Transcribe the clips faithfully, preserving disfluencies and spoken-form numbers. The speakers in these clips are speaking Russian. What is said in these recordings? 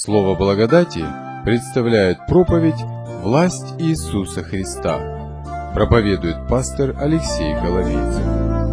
Слово благодати представляет проповедь «Власть Иисуса Христа». Проповедует пастор Алексей Головейцев.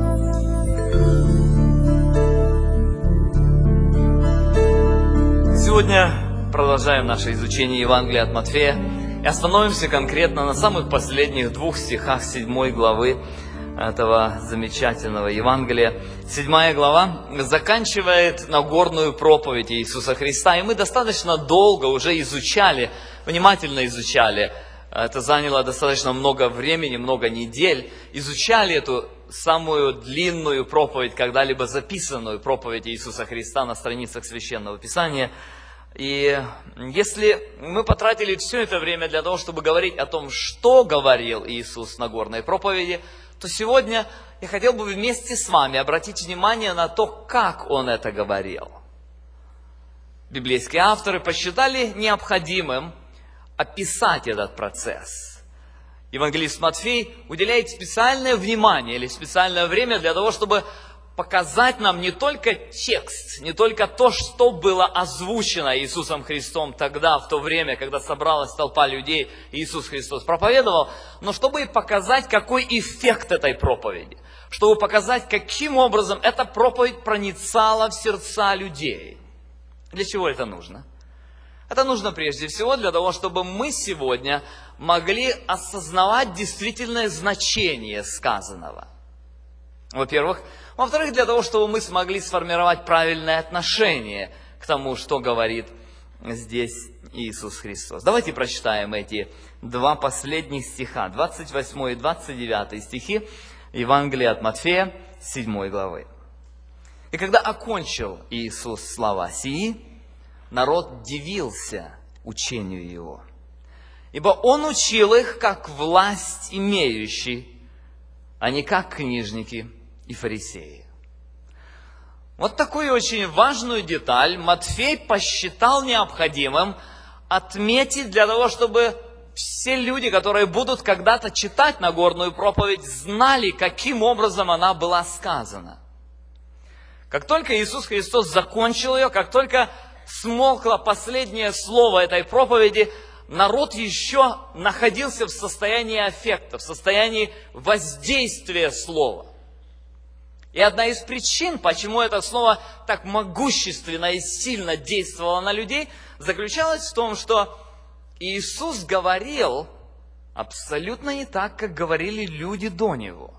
Сегодня продолжаем наше изучение Евангелия от Матфея и остановимся конкретно на самых последних двух стихах седьмой главы этого замечательного Евангелия. Седьмая глава заканчивает Нагорную проповедь Иисуса Христа, и мы достаточно долго уже изучали, внимательно изучали, это заняло достаточно много времени, много недель, изучали эту самую длинную проповедь, когда-либо записанную проповедь Иисуса Христа на страницах Священного Писания. И если мы потратили все это время для того, чтобы говорить о том, что говорил Иисус в Нагорной проповеди, то сегодня я хотел бы вместе с вами обратить внимание на то, как Он это говорил. Библейские авторы посчитали необходимым описать этот процесс. Евангелист Матфей уделяет специальное внимание или специальное время для того, чтобы показать нам не только текст, не только то, что было озвучено Иисусом Христом тогда, в то время, когда собралась толпа людей, и Иисус Христос проповедовал, но чтобы и показать, какой эффект этой проповеди, чтобы показать, каким образом эта проповедь проницала в сердца людей. Для чего это нужно? Это нужно прежде всего для того, чтобы мы сегодня могли осознавать действительное значение сказанного. Во-первых. Во-вторых, для того, чтобы мы смогли сформировать правильное отношение к тому, что говорит здесь Иисус Христос. Давайте прочитаем эти два последних стиха, двадцать восьмой и двадцать девятый стихи Евангелия от Матфея, седьмой главы. «И когда окончил Иисус слова сии, народ дивился учению Его, ибо Он учил их, как власть имеющий, а не как книжники и фарисеи». Вот такую очень важную деталь Матфей посчитал необходимым отметить для того, чтобы все люди, которые будут когда-то читать Нагорную проповедь, знали, каким образом она была сказана. Как только Иисус Христос закончил ее, как только смолкло последнее слово этой проповеди, народ еще находился в состоянии аффекта, в состоянии воздействия слова. И одна из причин, почему это слово так могущественно и сильно действовало на людей, заключалась в том, что Иисус говорил абсолютно не так, как говорили люди до Него.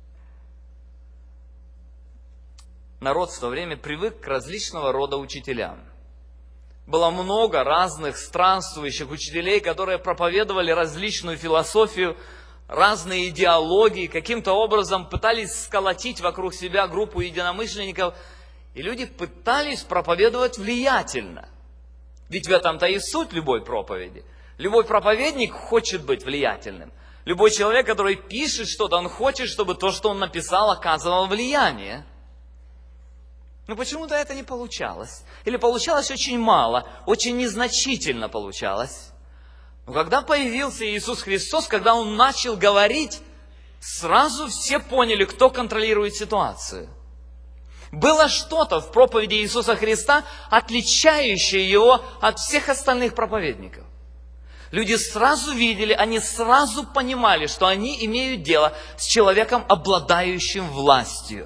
Народ в то время привык к различного рода учителям. Было много разных странствующих учителей, которые проповедовали различную философию, разные идеологии, каким-то образом пытались сколотить вокруг себя группу единомышленников, и люди пытались проповедовать влиятельно. Ведь в этом-то и суть любой проповеди. Любой проповедник хочет быть влиятельным. Любой человек, который пишет что-то, он хочет, чтобы то, что он написал, оказывало влияние. Но почему-то это не получалось. Или получалось очень мало, очень незначительно получалось. Но когда появился Иисус Христос, когда Он начал говорить, сразу все поняли, кто контролирует ситуацию. Было что-то в проповеди Иисуса Христа, отличающее Его от всех остальных проповедников. Люди сразу видели, они сразу понимали, что они имеют дело с человеком, обладающим властью.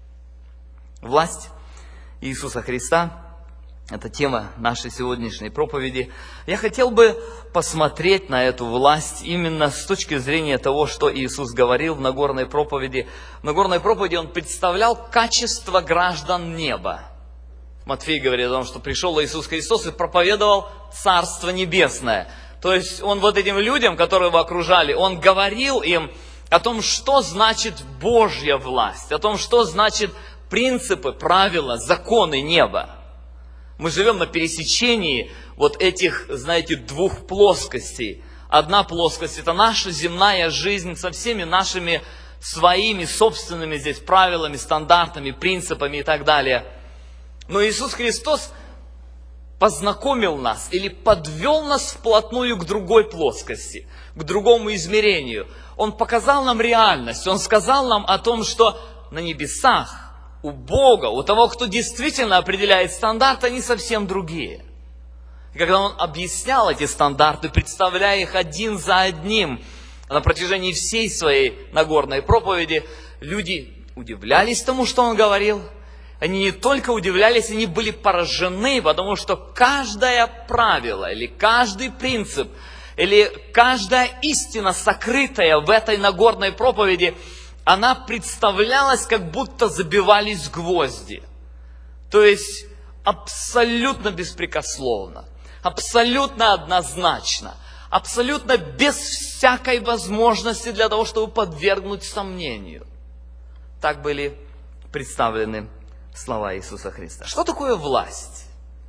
Власть Иисуса Христа – это тема нашей сегодняшней проповеди. Я хотел бы посмотреть на эту власть именно с точки зрения того, что Иисус говорил в Нагорной проповеди. В Нагорной проповеди Он представлял качество граждан неба. Матфей говорит о том, что пришел Иисус Христос и проповедовал Царство Небесное. То есть Он вот этим людям, которые его окружали, Он говорил им о том, что значит Божья власть, о том, что значит принципы, правила, законы неба. Мы живем на пересечении вот этих, знаете, двух плоскостей. Одна плоскость – это наша земная жизнь со всеми нашими своими собственными здесь правилами, стандартами, принципами и так далее. Но Иисус Христос познакомил нас или подвел нас вплотную к другой плоскости, к другому измерению. Он показал нам реальность, Он сказал нам о том, что на небесах у Бога, у того, кто действительно определяет стандарт, они совсем другие. И когда он объяснял эти стандарты, представляя их один за одним на протяжении всей своей Нагорной проповеди, люди удивлялись тому, что он говорил. Они не только удивлялись, они были поражены, потому что каждое правило или каждый принцип, или каждая истина, сокрытая в этой Нагорной проповеди, она представлялась, как будто забивались гвозди. То есть абсолютно беспрекословно, абсолютно однозначно, абсолютно без всякой возможности для того, чтобы подвергнуть сомнению. Так были представлены слова Иисуса Христа. Что такое власть?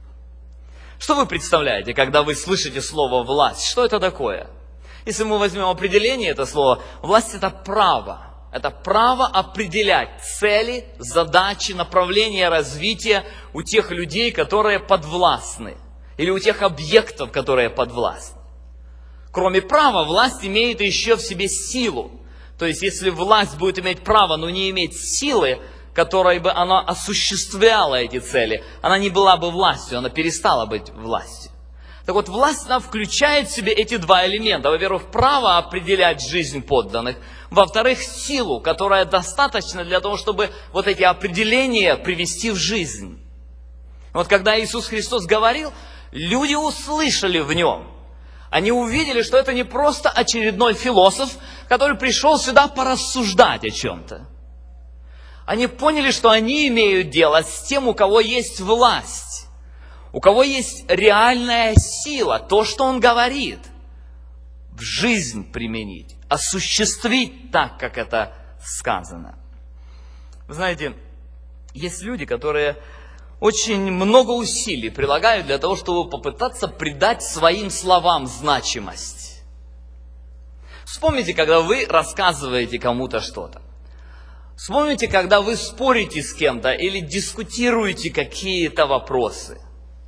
Что вы представляете, когда вы слышите слово «власть»? Что это такое? Если мы возьмем определение этого слова, власть – это право. Это право определять цели, задачи, направления развития у тех людей, которые подвластны, или у тех объектов, которые подвластны. Кроме права, власть имеет еще в себе силу. То есть, если власть будет иметь право, но не иметь силы, которой бы она осуществляла эти цели, она не была бы властью, она перестала быть властью. Так вот, власть, она включает в себе эти два элемента. Во-первых, право определять жизнь подданных. Во-вторых, силу, которая достаточна для того, чтобы вот эти определения привести в жизнь. Вот когда Иисус Христос говорил, люди услышали в нем. Они увидели, что это не просто очередной философ, который пришел сюда порассуждать о чем-то. Они поняли, что они имеют дело с тем, у кого есть власть, у кого есть реальная сила, то, что он говорит, в жизнь применить, осуществить так, как это сказано. Вы знаете, есть люди, которые очень много усилий прилагают для того, чтобы попытаться придать своим словам значимость. Вспомните, когда вы рассказываете кому-то что-то. Вспомните, когда вы спорите с кем-то или дискутируете какие-то вопросы.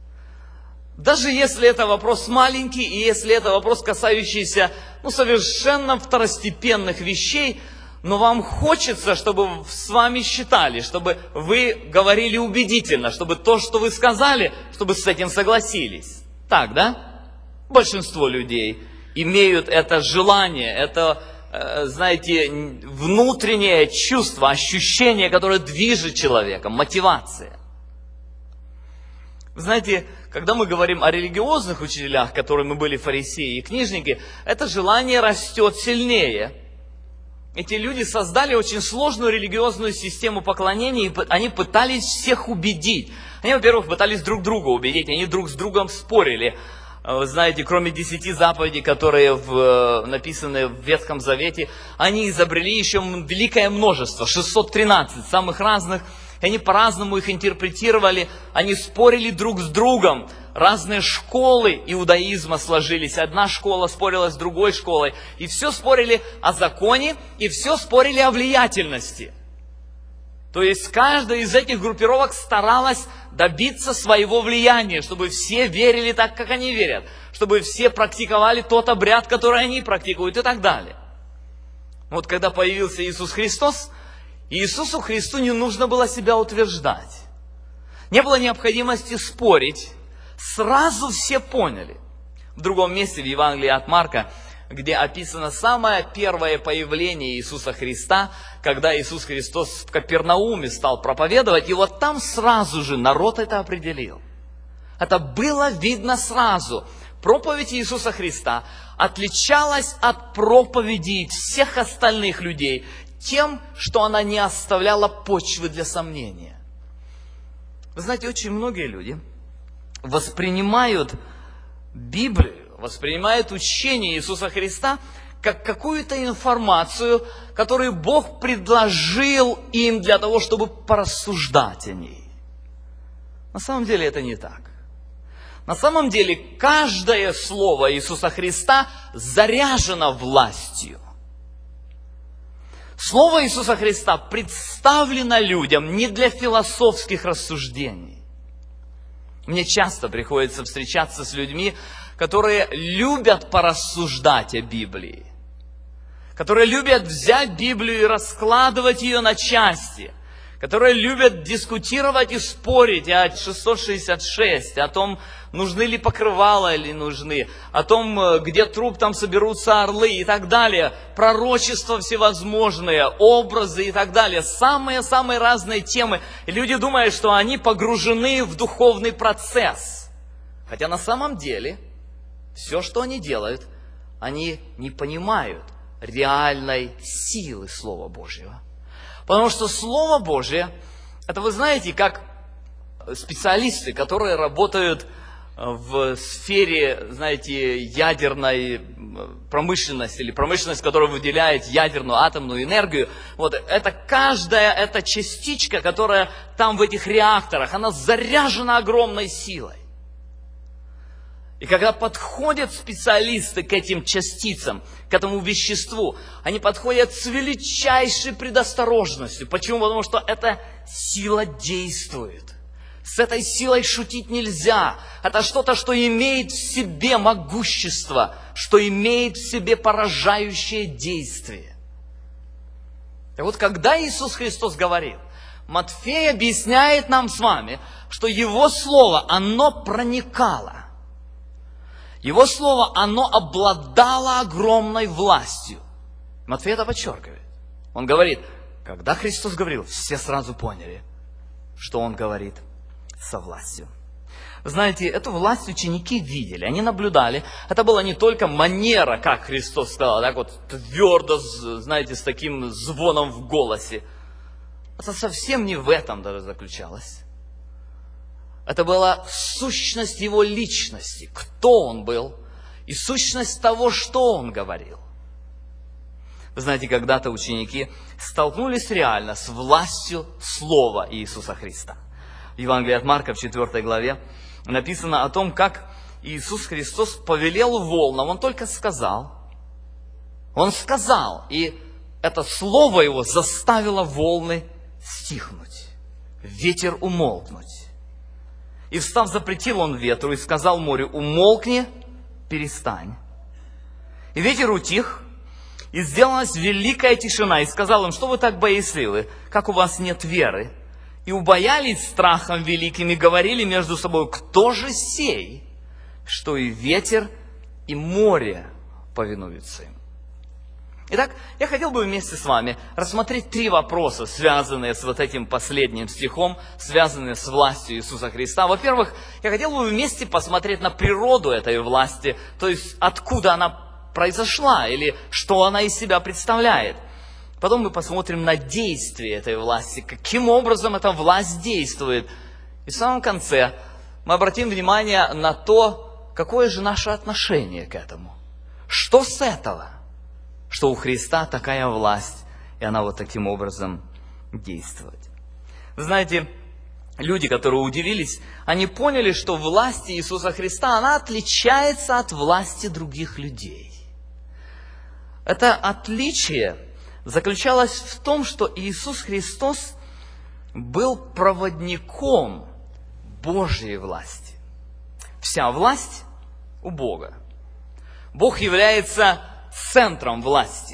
Даже если это вопрос маленький, и если это вопрос, касающийся ну, совершенно второстепенных вещей, но вам хочется, чтобы с вами считали, чтобы вы говорили убедительно, чтобы то, что вы сказали, чтобы с этим согласились. Так, да? Большинство людей имеют это желание, это, знаете, внутреннее чувство, ощущение, которое движет человеком, мотивация. Вы знаете, когда мы говорим о религиозных учителях, которыми были фарисеи и книжники, это желание растет сильнее. Эти люди создали очень сложную религиозную систему поклонения, и они пытались всех убедить. Они, во-первых, пытались друг друга убедить, они друг с другом спорили. Вы знаете, кроме десяти заповедей, которые в, написаны в Ветхом Завете, они изобрели еще великое множество, шестьсот тринадцать самых разных. И они по-разному их интерпретировали, они спорили друг с другом. Разные школы иудаизма сложились. Одна школа спорила с другой школой. И все спорили о законе, и все спорили о влиятельности. То есть каждая из этих группировок старалась добиться своего влияния, чтобы все верили так, как они верят. Чтобы все практиковали тот обряд, который они практикуют и так далее. Вот когда появился Иисус Христос, Иисусу Христу не нужно было себя утверждать. Не было необходимости спорить. Сразу все поняли. В другом месте, в Евангелии от Марка, где описано самое первое появление Иисуса Христа, когда Иисус Христос в Капернауме стал проповедовать, и вот там сразу же народ это определил. Это было видно сразу. Проповедь Иисуса Христа отличалась от проповедей всех остальных людей тем, что она не оставляла почвы для сомнения. Вы знаете, очень многие люди воспринимают Библию, воспринимают учение Иисуса Христа как какую-то информацию, которую Бог предложил им для того, чтобы порассуждать о ней. На самом деле это не так. На самом деле каждое слово Иисуса Христа заряжено властью. Слово Иисуса Христа представлено людям не для философских рассуждений. Мне часто приходится встречаться с людьми, которые любят порассуждать о Библии, которые любят взять Библию и раскладывать ее на части, которые любят дискутировать и спорить о шестьсот шестьдесят шесть, о том, нужны ли покрывала или нужны, о том, где труп, там соберутся орлы и так далее, пророчества всевозможные, образы и так далее, самые-самые разные темы. И люди думают, что они погружены в духовный процесс. Хотя на самом деле все, что они делают, они не понимают реальной силы Слова Божьего. Потому что Слово Божье, это вы знаете, как специалисты, которые работают в сфере, знаете, ядерной промышленности, или промышленность, которая выделяет ядерную атомную энергию, вот это каждая эта частичка, которая там в этих реакторах, она заряжена огромной силой. И когда подходят специалисты к этим частицам, к этому веществу, они подходят с величайшей предосторожностью. Почему? Потому что эта сила действует. С этой силой шутить нельзя. Это что-то, что имеет в себе могущество, что имеет в себе поражающее действие. И вот когда Иисус Христос говорил, Матфей объясняет нам с вами, что Его Слово, оно проникало. Его Слово, оно обладало огромной властью. Матфей это подчеркивает. Он говорит, когда Христос говорил, все сразу поняли, что Он говорит со властью. Знаете, эту власть ученики видели, они наблюдали. Это была не только манера, как Христос сказал, так вот твердо, знаете, с таким звоном в голосе. Это совсем не в этом даже заключалось. Это была сущность Его личности, кто Он был, и сущность того, что Он говорил. Вы знаете, когда-то ученики столкнулись реально с властью Слова Иисуса Христа. В Евангелии от Марка в четвёртой главе написано о том, как Иисус Христос повелел волнам. Он только сказал. Он сказал, и это слово Его заставило волны стихнуть, ветер умолкнуть. И встав, запретил Он ветру и сказал морю, умолкни, перестань. И ветер утих, и сделалась великая тишина. И сказал им, что вы так боязливы, как у вас нет веры? И убоялись страхом великим, и говорили между собой, кто же сей, что и ветер, и море повинуются им. Итак, я хотел бы вместе с вами рассмотреть три вопроса, связанные с вот этим последним стихом, связанные с властью Иисуса Христа. Во-первых, я хотел бы вместе посмотреть на природу этой власти, то есть откуда она произошла, или что она из себя представляет. Потом мы посмотрим на действие этой власти, каким образом эта власть действует. И в самом конце мы обратим внимание на то, какое же наше отношение к этому. Что с этого? Что у Христа такая власть, и она вот таким образом действует. Вы знаете, люди, которые удивились, они поняли, что власть Иисуса Христа, она отличается от власти других людей. Это отличие заключалось в том, что Иисус Христос был проводником Божьей власти. Вся власть у Бога. Бог является центром власти.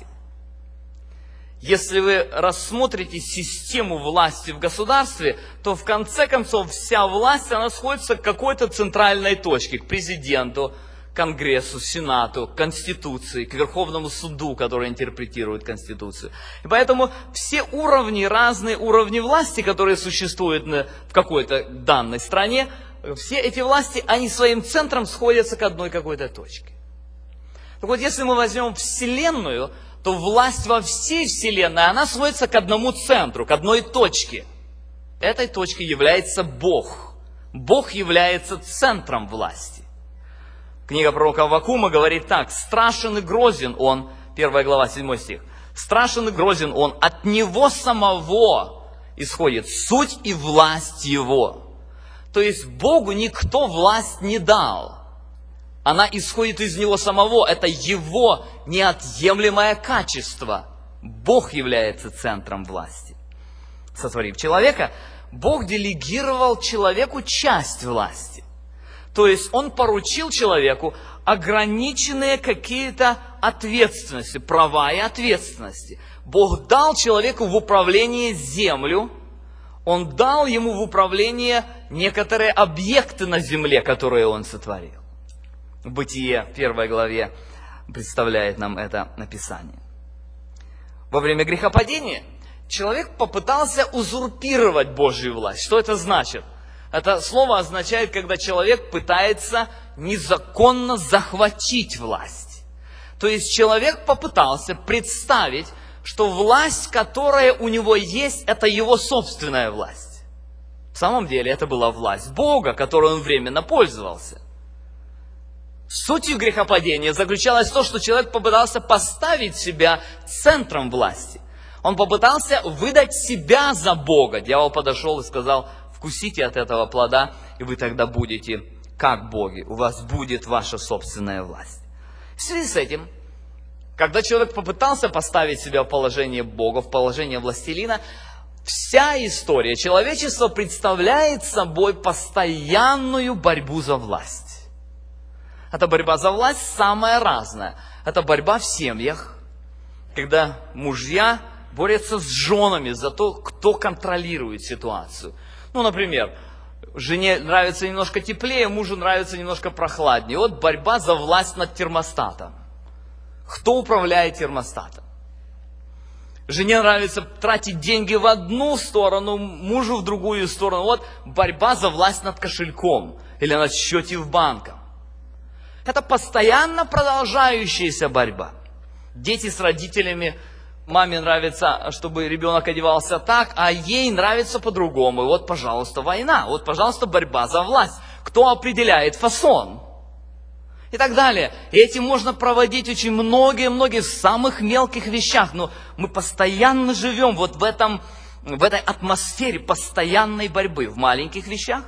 Если вы рассмотрите систему власти в государстве, то в конце концов вся власть, она сходится к какой-то центральной точке, к президенту, Конгрессу, Сенату, Конституции, к Верховному суду, который интерпретирует Конституцию. И поэтому все уровни, разные уровни власти, которые существуют в какой-то данной стране, все эти власти, они своим центром сходятся к одной какой-то точке. Так вот, если мы возьмем Вселенную, то власть во всей Вселенной, она сводится к одному центру, к одной точке. Этой точкой является Бог. Бог является центром власти. Книга пророка Аввакума говорит так: «Страшен и грозен Он», первая глава, седьмой стих, «Страшен и грозен Он, от Него самого исходит суть и власть Его». То есть Богу никто власть не дал. Она исходит из Него самого, это Его неотъемлемое качество. Бог является центром власти. Сотворив человека, Бог делегировал человеку часть власти. То есть Он поручил человеку ограниченные какие-то ответственности, права и ответственности. Бог дал человеку в управление землю, Он дал ему в управление некоторые объекты на земле, которые он сотворил. Бытие, в первой главе, представляет нам это написание. Во время грехопадения человек попытался узурпировать Божью власть. Что это значит? Это слово означает, когда человек пытается незаконно захватить власть. То есть человек попытался представить, что власть, которая у него есть, это его собственная власть. В самом деле это была власть Бога, которой он временно пользовался. Сутью грехопадения заключалось в том, что человек попытался поставить себя центром власти. Он попытался выдать себя за Бога. Дьявол подошел и сказал: вкусите от этого плода, и вы тогда будете как боги. У вас будет ваша собственная власть. В связи с этим, когда человек попытался поставить себя в положение Бога, в положение властелина, вся история человечества представляет собой постоянную борьбу за власть. Эта борьба за власть самая разная. Это борьба в семьях, когда мужья борются с женами за то, кто контролирует ситуацию. Ну, например, жене нравится немножко теплее, мужу нравится немножко прохладнее. Вот борьба за власть над термостатом. Кто управляет термостатом? Жене нравится тратить деньги в одну сторону, мужу в другую сторону. Вот борьба за власть над кошельком или над счете в банке. Это постоянно продолжающаяся борьба. Дети с родителями, маме нравится, чтобы ребенок одевался так, а ей нравится по-другому. И вот, пожалуйста, война. Вот, пожалуйста, борьба за власть. Кто определяет фасон? И так далее. И этим можно проводить очень многие-многие в самых мелких вещах. Но мы постоянно живем вот в, этом, в этой атмосфере постоянной борьбы. В маленьких вещах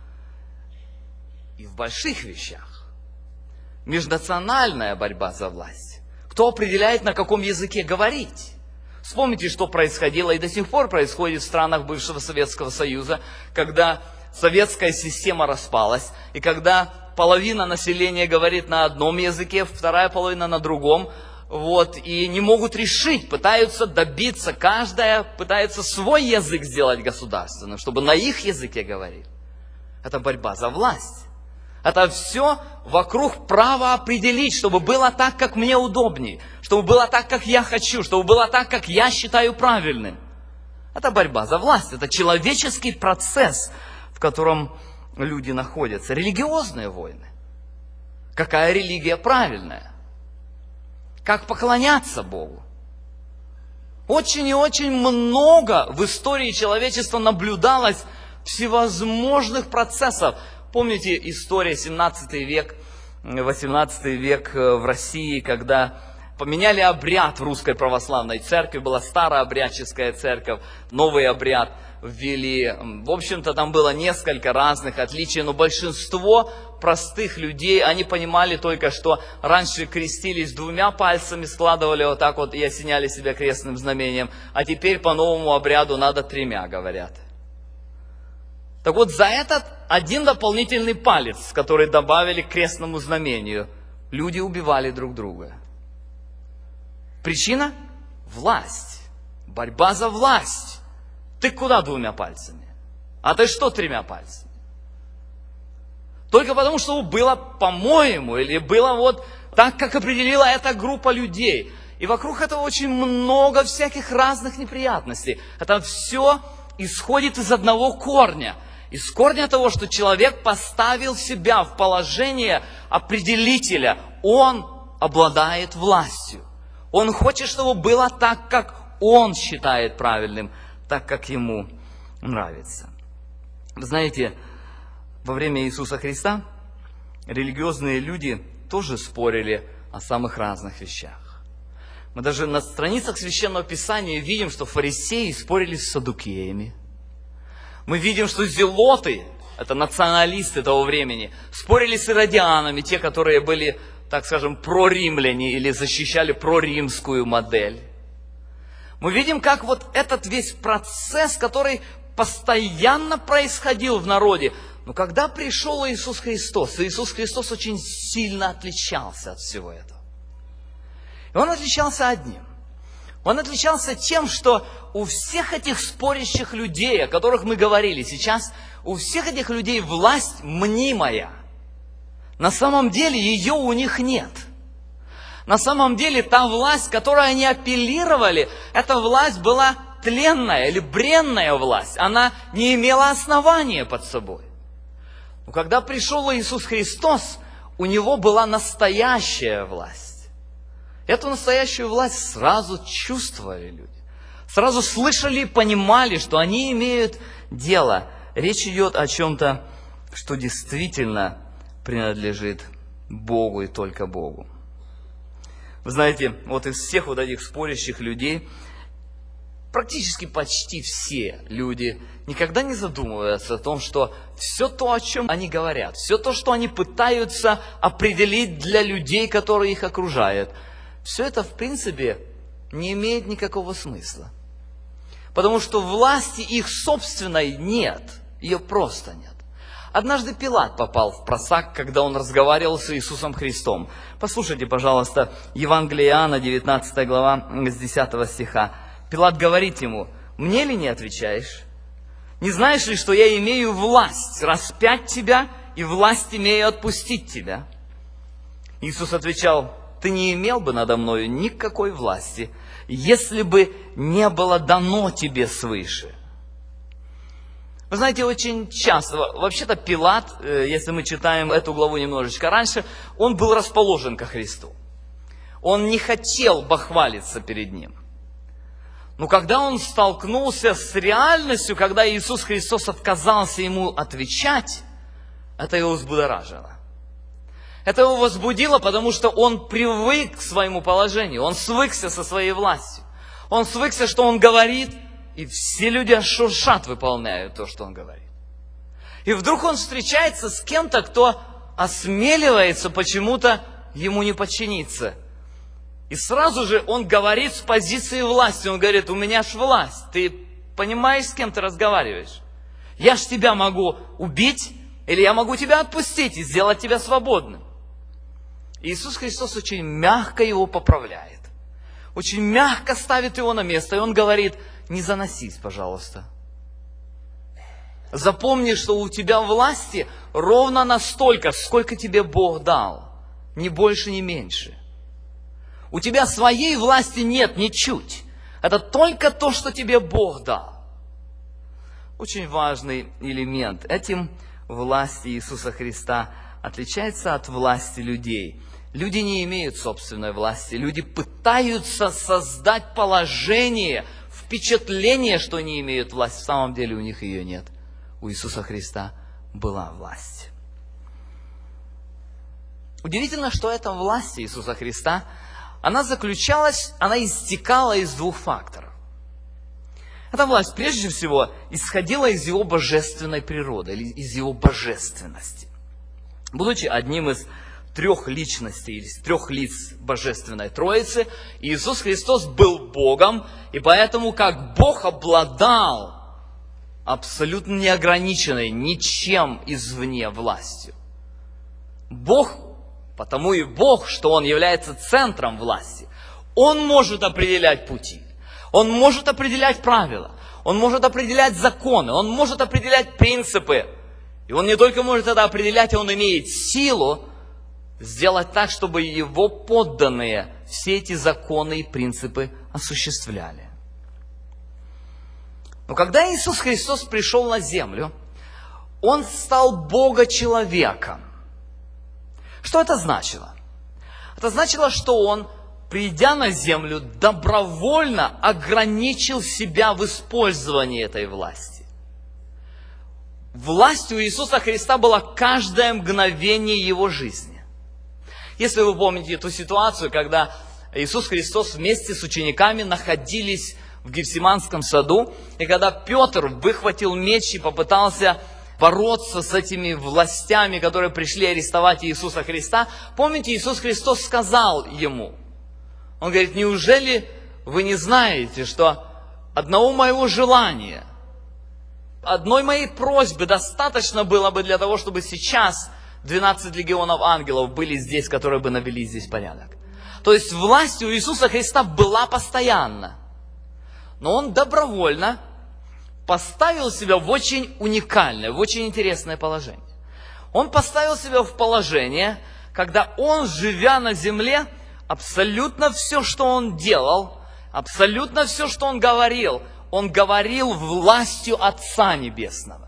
и в больших вещах. Межнациональная борьба за власть. Кто определяет, на каком языке говорить? Вспомните, что происходило и до сих пор происходит в странах бывшего Советского Союза, когда советская система распалась, и когда половина населения говорит на одном языке, вторая половина на другом, вот, и не могут решить, пытаются добиться, каждая пытается свой язык сделать государственным, чтобы на их языке говорить. Это борьба за власть. Это все вокруг права определить, чтобы было так, как мне удобнее, чтобы было так, как я хочу, чтобы было так, как я считаю правильным. Это борьба за власть, это человеческий процесс, в котором люди находятся. Религиозные войны. Какая религия правильная? Как поклоняться Богу? Очень и очень много в истории человечества наблюдалось всевозможных процессов. Помните история семнадцатый век, восемнадцатый век в России, когда поменяли обряд в Русской Православной Церкви, была старообрядческая церковь, новый обряд ввели. В общем-то, там было несколько разных отличий, но большинство простых людей, они понимали только, что раньше крестились двумя пальцами, складывали вот так вот и осеняли себя крестным знамением, а теперь по новому обряду надо тремя, говорят. Так вот, за этот один дополнительный палец, который добавили к крестному знамению, люди убивали друг друга. Причина? Власть. Борьба за власть. Ты куда двумя пальцами? А ты что тремя пальцами? Только потому, что было по-моему, или было вот так, как определила эта группа людей. И вокруг этого очень много всяких разных неприятностей. Это все исходит из одного корня. Из корня того, что человек поставил себя в положение определителя. Он обладает властью. Он хочет, чтобы было так, как он считает правильным, так, как ему нравится. Вы знаете, во время Иисуса Христа религиозные люди тоже спорили о самых разных вещах. Мы даже на страницах Священного Писания видим, что фарисеи спорили с саддукеями. Мы видим, что зелоты, это националисты того времени, спорили с иродианами, те, которые были, так скажем, проримляне или защищали проримскую модель. Мы видим, как вот этот весь процесс, который постоянно происходил в народе. Но когда пришел Иисус Христос, Иисус Христос очень сильно отличался от всего этого. И Он отличался одним. Он отличался тем, что у всех этих спорящих людей, о которых мы говорили сейчас, у всех этих людей власть мнимая. На самом деле ее у них нет. На самом деле та власть, к которой они апеллировали, эта власть была тленная или бренная власть. Она не имела основания под собой. Но когда пришел Иисус Христос, у Него была настоящая власть. Эту настоящую власть сразу чувствовали люди. Сразу слышали и понимали, что они имеют дело. Речь идет о чем-то, что действительно принадлежит Богу и только Богу. Вы знаете, вот из всех вот этих спорящих людей, практически почти все люди никогда не задумываются о том, что все то, о чем они говорят, все то, что они пытаются определить для людей, которые их окружают, все это, в принципе, не имеет никакого смысла. Потому что власти их собственной нет, ее просто нет. Однажды Пилат попал в просак, когда он разговаривал с Иисусом Христом. Послушайте, пожалуйста, Евангелие Иоанна, девятнадцатая глава, с десятого стиха. Пилат говорит ему: «Мне ли не отвечаешь? Не знаешь ли, что я имею власть распять тебя и власть имею отпустить тебя?» Иисус отвечал: «Ты не имел бы надо мною никакой власти, если бы не было дано тебе свыше». Вы знаете, очень часто, вообще-то Пилат, если мы читаем эту главу немножечко раньше, он был расположен ко Христу. Он не хотел бахвалиться перед Ним. Но когда он столкнулся с реальностью, когда Иисус Христос отказался ему отвечать, это его взбудоражило. Это его возбудило, потому что он привык к своему положению, он свыкся со своей властью. Он свыкся, что он говорит, и все люди аж шуршат, выполняют то, что он говорит. И вдруг он встречается с кем-то, кто осмеливается почему-то ему не подчиниться. И сразу же он говорит с позиции власти. Он говорит: у меня ж власть. Ты понимаешь, с кем ты разговариваешь? Я ж тебя могу убить, или я могу тебя отпустить и сделать тебя свободным. Иисус Христос очень мягко его поправляет. Очень мягко ставит его на место. И он говорит: не заносись, пожалуйста. Запомни, что у тебя власти ровно настолько, сколько тебе Бог дал. Ни больше, ни меньше. У тебя своей власти нет ничуть. Это только то, что тебе Бог дал. Очень важный элемент. Этим власть Иисуса Христа отличается от власти людей. Люди не имеют собственной власти. Люди пытаются создать положение, впечатление, что они имеют власть. В самом деле у них ее нет. У Иисуса Христа была власть. Удивительно, что эта власть Иисуса Христа, она заключалась, она истекала из двух факторов. Эта власть, прежде всего, исходила из Его божественной природы, или из Его божественности. Будучи одним из трех личностей, или из трех лиц Божественной Троицы, Иисус Христос был Богом, и поэтому как Бог обладал абсолютно неограниченной ничем извне властью. Бог, потому и Бог, что Он является центром власти, Он может определять пути, Он может определять правила, Он может определять законы, Он может определять принципы. И Он не только может это определять, Он имеет силу сделать так, чтобы Его подданные все эти законы и принципы осуществляли. Но когда Иисус Христос пришел на землю, Он стал Бога-человеком. Что это значило? Это значило, что Он, придя на землю, добровольно ограничил себя в использовании этой власти. Власть у Иисуса Христа была каждое мгновение Его жизни. Если вы помните эту ситуацию, когда Иисус Христос вместе с учениками находились в Гефсиманском саду, и когда Петр выхватил меч и попытался бороться с этими властями, которые пришли арестовать Иисуса Христа, помните, Иисус Христос сказал ему, Он говорит: неужели вы не знаете, что одного моего желания, одной моей просьбы достаточно было бы для того, чтобы сейчас двенадцать легионов ангелов были здесь, которые бы навели здесь порядок? То есть власть у Иисуса Христа была постоянна. Но Он добровольно поставил себя в очень уникальное, в очень интересное положение. Он поставил себя в положение, когда Он, живя на земле, абсолютно все, что Он делал, абсолютно все, что Он говорил, Он говорил властью Отца Небесного.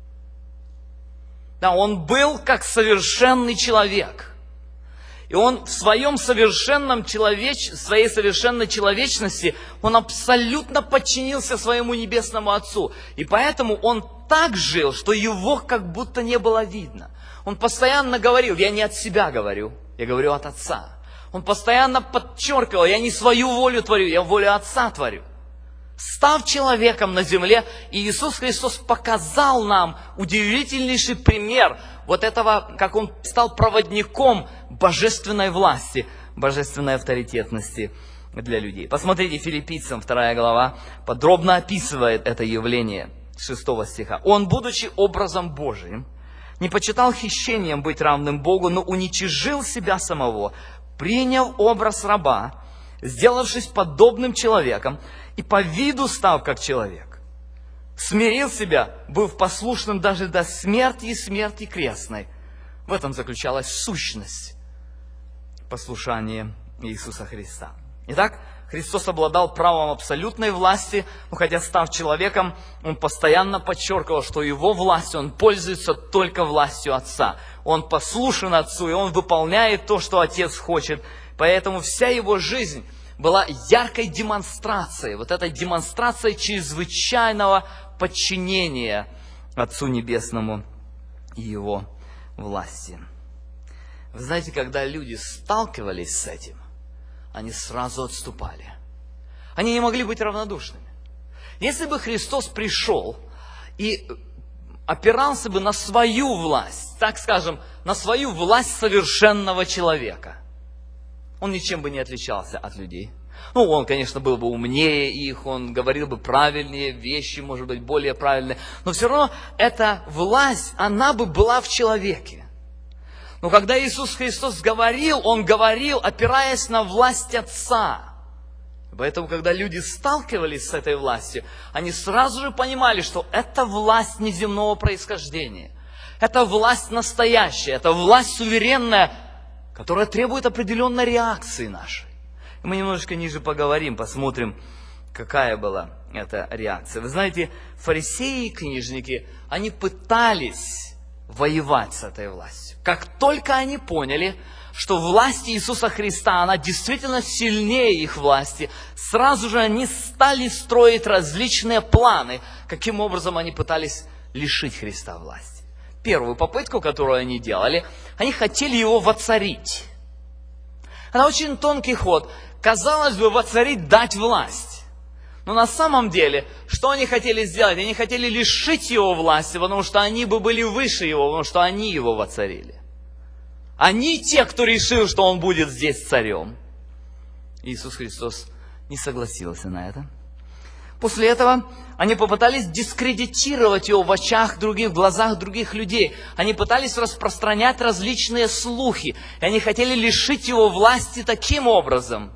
Да, Он был как совершенный человек. И Он в своем совершенном человеч... своей совершенной человечности, Он абсолютно подчинился своему Небесному Отцу. И поэтому Он так жил, что Его как будто не было видно. Он постоянно говорил: я не от себя говорю, я говорю от Отца. Он постоянно подчеркивал: я не свою волю творю, я волю Отца творю. Став человеком на земле, Иисус Христос показал нам удивительнейший пример вот этого, как Он стал проводником божественной власти, божественной авторитетности для людей. Посмотрите, Филиппийцам вторая глава подробно описывает это явление шестого стиха. «Он, будучи образом Божиим, не почитал хищением быть равным Богу, но уничижил себя самого, приняв образ раба, сделавшись подобным человеком, и по виду став как человек. Смирил себя, быв послушным даже до смерти и смерти крестной». В этом заключалась сущность послушания Иисуса Христа. Итак, Христос обладал правом абсолютной власти, но хотя став человеком, Он постоянно подчеркивал, что Его властью Он пользуется только властью Отца. Он послушен Отцу, и Он выполняет то, что Отец хочет. Поэтому вся Его жизнь была яркой демонстрацией, вот этой демонстрацией чрезвычайного подчинения Отцу Небесному и Его власти. Вы знаете, когда люди сталкивались с этим, они сразу отступали. Они не могли быть равнодушными. Если бы Христос пришел и опирался бы на свою власть, так скажем, на свою власть совершенного человека, Он ничем бы не отличался от людей. Ну, Он, конечно, был бы умнее их, Он говорил бы правильнее вещи, может быть, более правильные, но все равно эта власть, она бы была в человеке. Но когда Иисус Христос говорил, Он говорил, опираясь на власть Отца. Поэтому, когда люди сталкивались с этой властью, они сразу же понимали, что это власть неземного происхождения. Это власть настоящая, это власть суверенная, которая требует определенной реакции нашей. И мы немножечко ниже поговорим, посмотрим, какая была эта реакция. Вы знаете, фарисеи и книжники, они пытались воевать с этой властью. Как только они поняли, что власть Иисуса Христа, она действительно сильнее их власти, сразу же они стали строить различные планы, каким образом они пытались лишить Христа власти. Первую попытку, которую они делали, они хотели Его воцарить. Это очень тонкий ход. Казалось бы, воцарить, дать власть. Но на самом деле, что они хотели сделать? Они хотели лишить Его власти, потому что они бы были выше Его, потому что они Его воцарили. Они те, кто решил, что Он будет здесь царем. Иисус Христос не согласился на это. После этого они попытались дискредитировать Его в очах других, в глазах других людей. Они пытались распространять различные слухи. И они хотели лишить Его власти таким образом.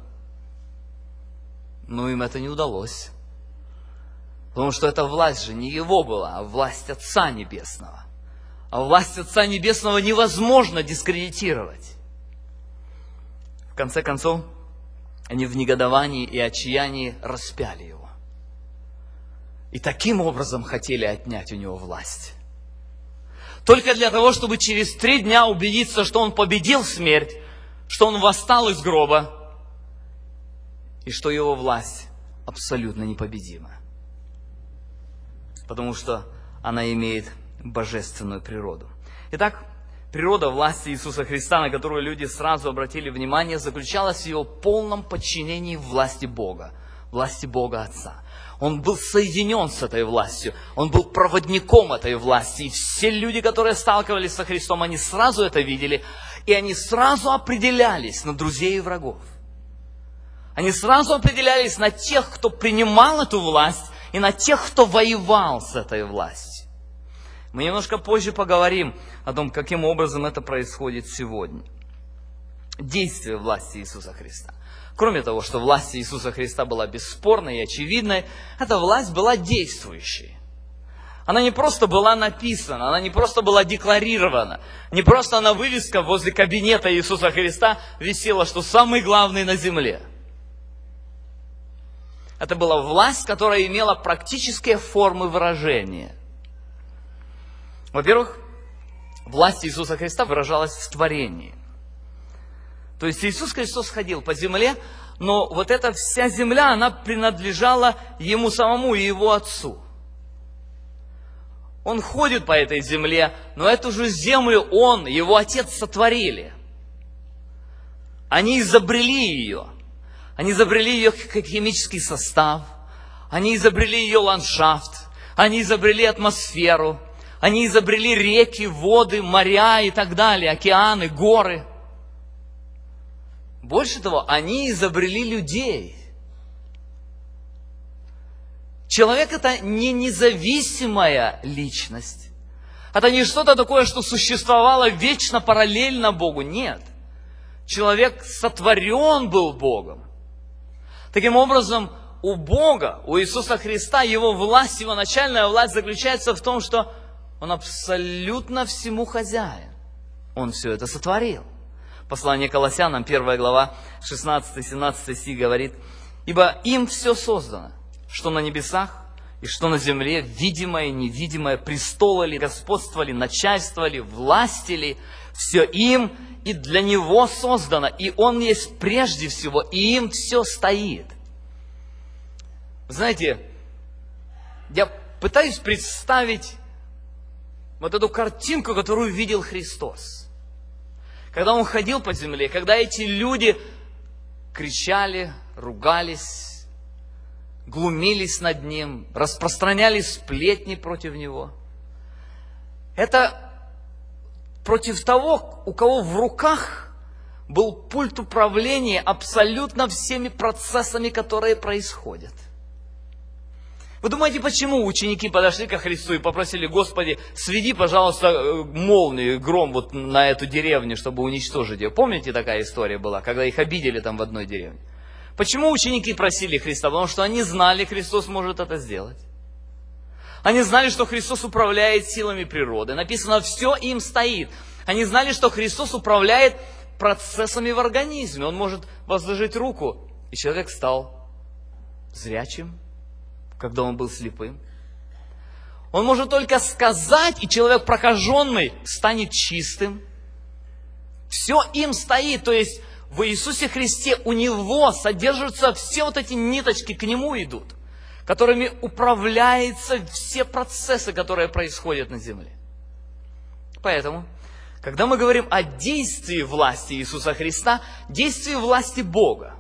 Но им это не удалось. Потому что эта власть же не Его была, а власть Отца Небесного. А власть Отца Небесного невозможно дискредитировать. В конце концов, они в негодовании и отчаянии распяли Его. И таким образом хотели отнять у Него власть. Только для того, чтобы через три дня убедиться, что Он победил смерть, что Он восстал из гроба, и что Его власть абсолютно непобедима. Потому что она имеет божественную природу. Итак, природа власти Иисуса Христа, на которую люди сразу обратили внимание, заключалась в Его полном подчинении власти Бога, власти Бога Отца. Он был соединен с этой властью, Он был проводником этой власти. И все люди, которые сталкивались со Христом, они сразу это видели, и они сразу определялись на друзей и врагов. Они сразу определялись на тех, кто принимал эту власть, и на тех, кто воевал с этой властью. Мы немножко позже поговорим о том, каким образом это происходит сегодня. действие власти Иисуса Христа. Кроме того, что власть Иисуса Христа была бесспорной и очевидной, эта власть была действующей. Она не просто была написана, она не просто была декларирована, не просто на вывеска возле кабинета Иисуса Христа висела, что самый главный на земле. Это была власть, которая имела практические формы выражения. Во-первых, власть Иисуса Христа выражалась в творении. То есть Иисус Христос ходил по земле, но вот эта вся земля, она принадлежала Ему самому и Его Отцу. Он ходит по этой земле, но эту же землю Он, Его Отец сотворили. Они изобрели ее. Они изобрели ее химический состав. Они изобрели ее ландшафт. Они изобрели атмосферу. Они изобрели реки, воды, моря и так далее, океаны, горы. Больше того, они изобрели людей. Человек – это не независимая личность. Это не что-то такое, что существовало вечно, параллельно Богу. Нет. Человек сотворен был Богом. Таким образом, у Бога, у Иисуса Христа, Его власть, Его начальная власть заключается в том, что Он абсолютно всему хозяин. Он все это сотворил. Послание Колоссянам, первая глава, шестнадцатый-семнадцатый стих говорит: «Ибо им все создано, что на небесах и что на земле, видимое и невидимое, престолы ли, господство ли, начальство ли, власти ли, все им и для Него создано, и Он есть прежде всего, и им все стоит». Знаете, я пытаюсь представить вот эту картинку, которую видел Христос. Когда Он ходил по земле, когда эти люди кричали, ругались, глумились над Ним, распространяли сплетни против Него. Это против того, у кого в руках был пульт управления абсолютно всеми процессами, которые происходят. Вы думаете, почему ученики подошли ко Христу и попросили: Господи, сведи, пожалуйста, молнию, гром вот на эту деревню, чтобы уничтожить ее? Помните, такая история была, когда их обидели там в одной деревне? Почему ученики просили Христа? Потому что они знали, Христос может это сделать. Они знали, что Христос управляет силами природы. Написано, все им стоит. Они знали, что Христос управляет процессами в организме. Он может возложить руку, и человек стал зрячим, когда он был слепым. Он может только сказать, и человек прокаженный станет чистым. Все им стоит. То есть в Иисусе Христе у Него содержатся все вот эти ниточки, к Нему идут, которыми управляются все процессы, которые происходят на земле. Поэтому, когда мы говорим о действии власти Иисуса Христа, действии власти Бога,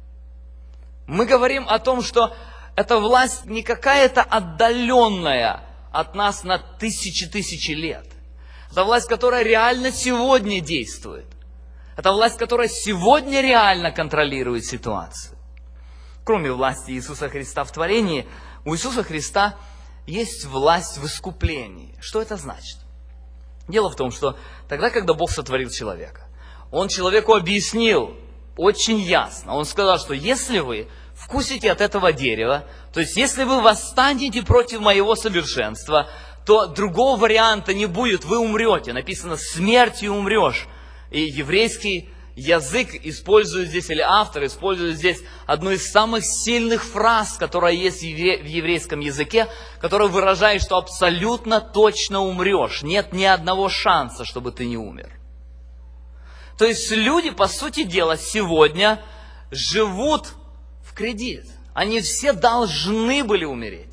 мы говорим о том, что эта власть не какая-то отдаленная от нас на тысячи-тысячи лет. Это власть, которая реально сегодня действует. Это власть, которая сегодня реально контролирует ситуацию. Кроме власти Иисуса Христа в творении, у Иисуса Христа есть власть в искуплении. Что это значит? Дело в том, что тогда, когда Бог сотворил человека, Он человеку объяснил очень ясно. Он сказал, что если вы вкусите от этого дерева, то есть если вы восстанете против моего совершенства, то другого варианта не будет, вы умрете. Написано, смертью умрешь. И еврейский язык использует здесь, или автор использует здесь одну из самых сильных фраз, которая есть в еврейском языке, которая выражает, что абсолютно точно умрешь. Нет ни одного шанса, чтобы ты не умер. То есть люди, по сути дела, сегодня живут в кредит. Они все должны были умереть.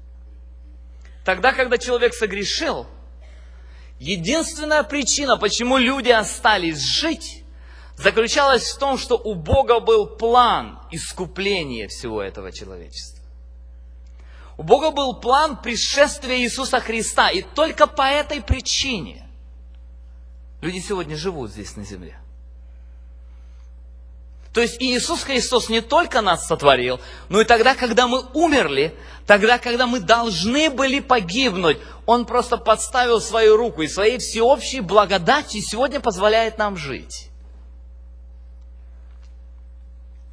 Тогда, когда человек согрешил, единственная причина, почему люди остались жить, заключалась в том, что у Бога был план искупления всего этого человечества. У Бога был план пришествия Иисуса Христа. И только по этой причине люди сегодня живут здесь на земле. То есть Иисус Христос не только нас сотворил, но и тогда, когда мы умерли, тогда, когда мы должны были погибнуть, Он просто подставил свою руку и своей всеобщей благодатью сегодня позволяет нам жить.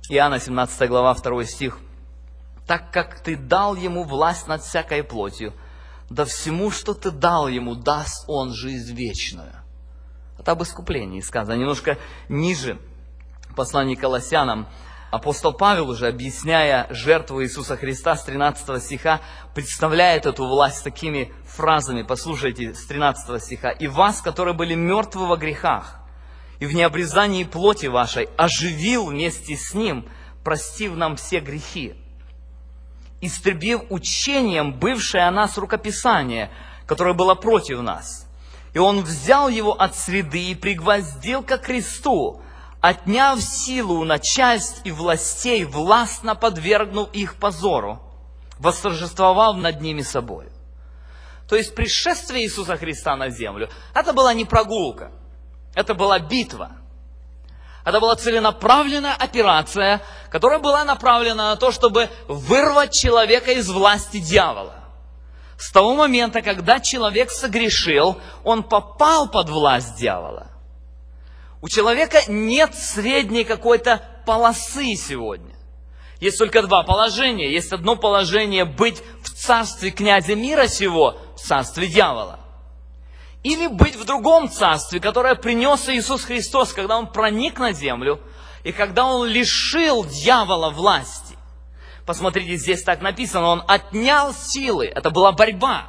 Иоанна семнадцатая глава, второй стих. «Так как ты дал ему власть над всякой плотью, да всему, что ты дал ему, даст он жизнь вечную». Это об искуплении сказано. Немножко ниже послание к Колоссянам апостол Павел, уже объясняя жертву Иисуса Христа с тринадцатого стиха, представляет эту власть такими фразами. Послушайте, с тринадцатого стиха. «И вас, которые были мертвы во грехах, и в необрезании плоти вашей, оживил вместе с Ним, простив нам все грехи, истребив учением бывшее о нас рукописание, которое было против нас. И Он взял его от среды и пригвоздил ко кресту, отняв силу у начальств и властей, властно подвергнув их позору, восторжествовав над ними собою». То есть пришествие Иисуса Христа на землю, это была не прогулка, это была битва. Это была целенаправленная операция, которая была направлена на то, чтобы вырвать человека из власти дьявола. С того момента, когда человек согрешил, он попал под власть дьявола. У человека нет средней какой-то полосы сегодня. Есть только два положения. Есть одно положение — быть в царстве князя мира сего, в царстве дьявола. Или быть в другом царстве, которое принес Иисус Христос, когда Он проник на землю, и когда Он лишил дьявола власти. Посмотрите, здесь так написано: Он отнял силы. Это была борьба.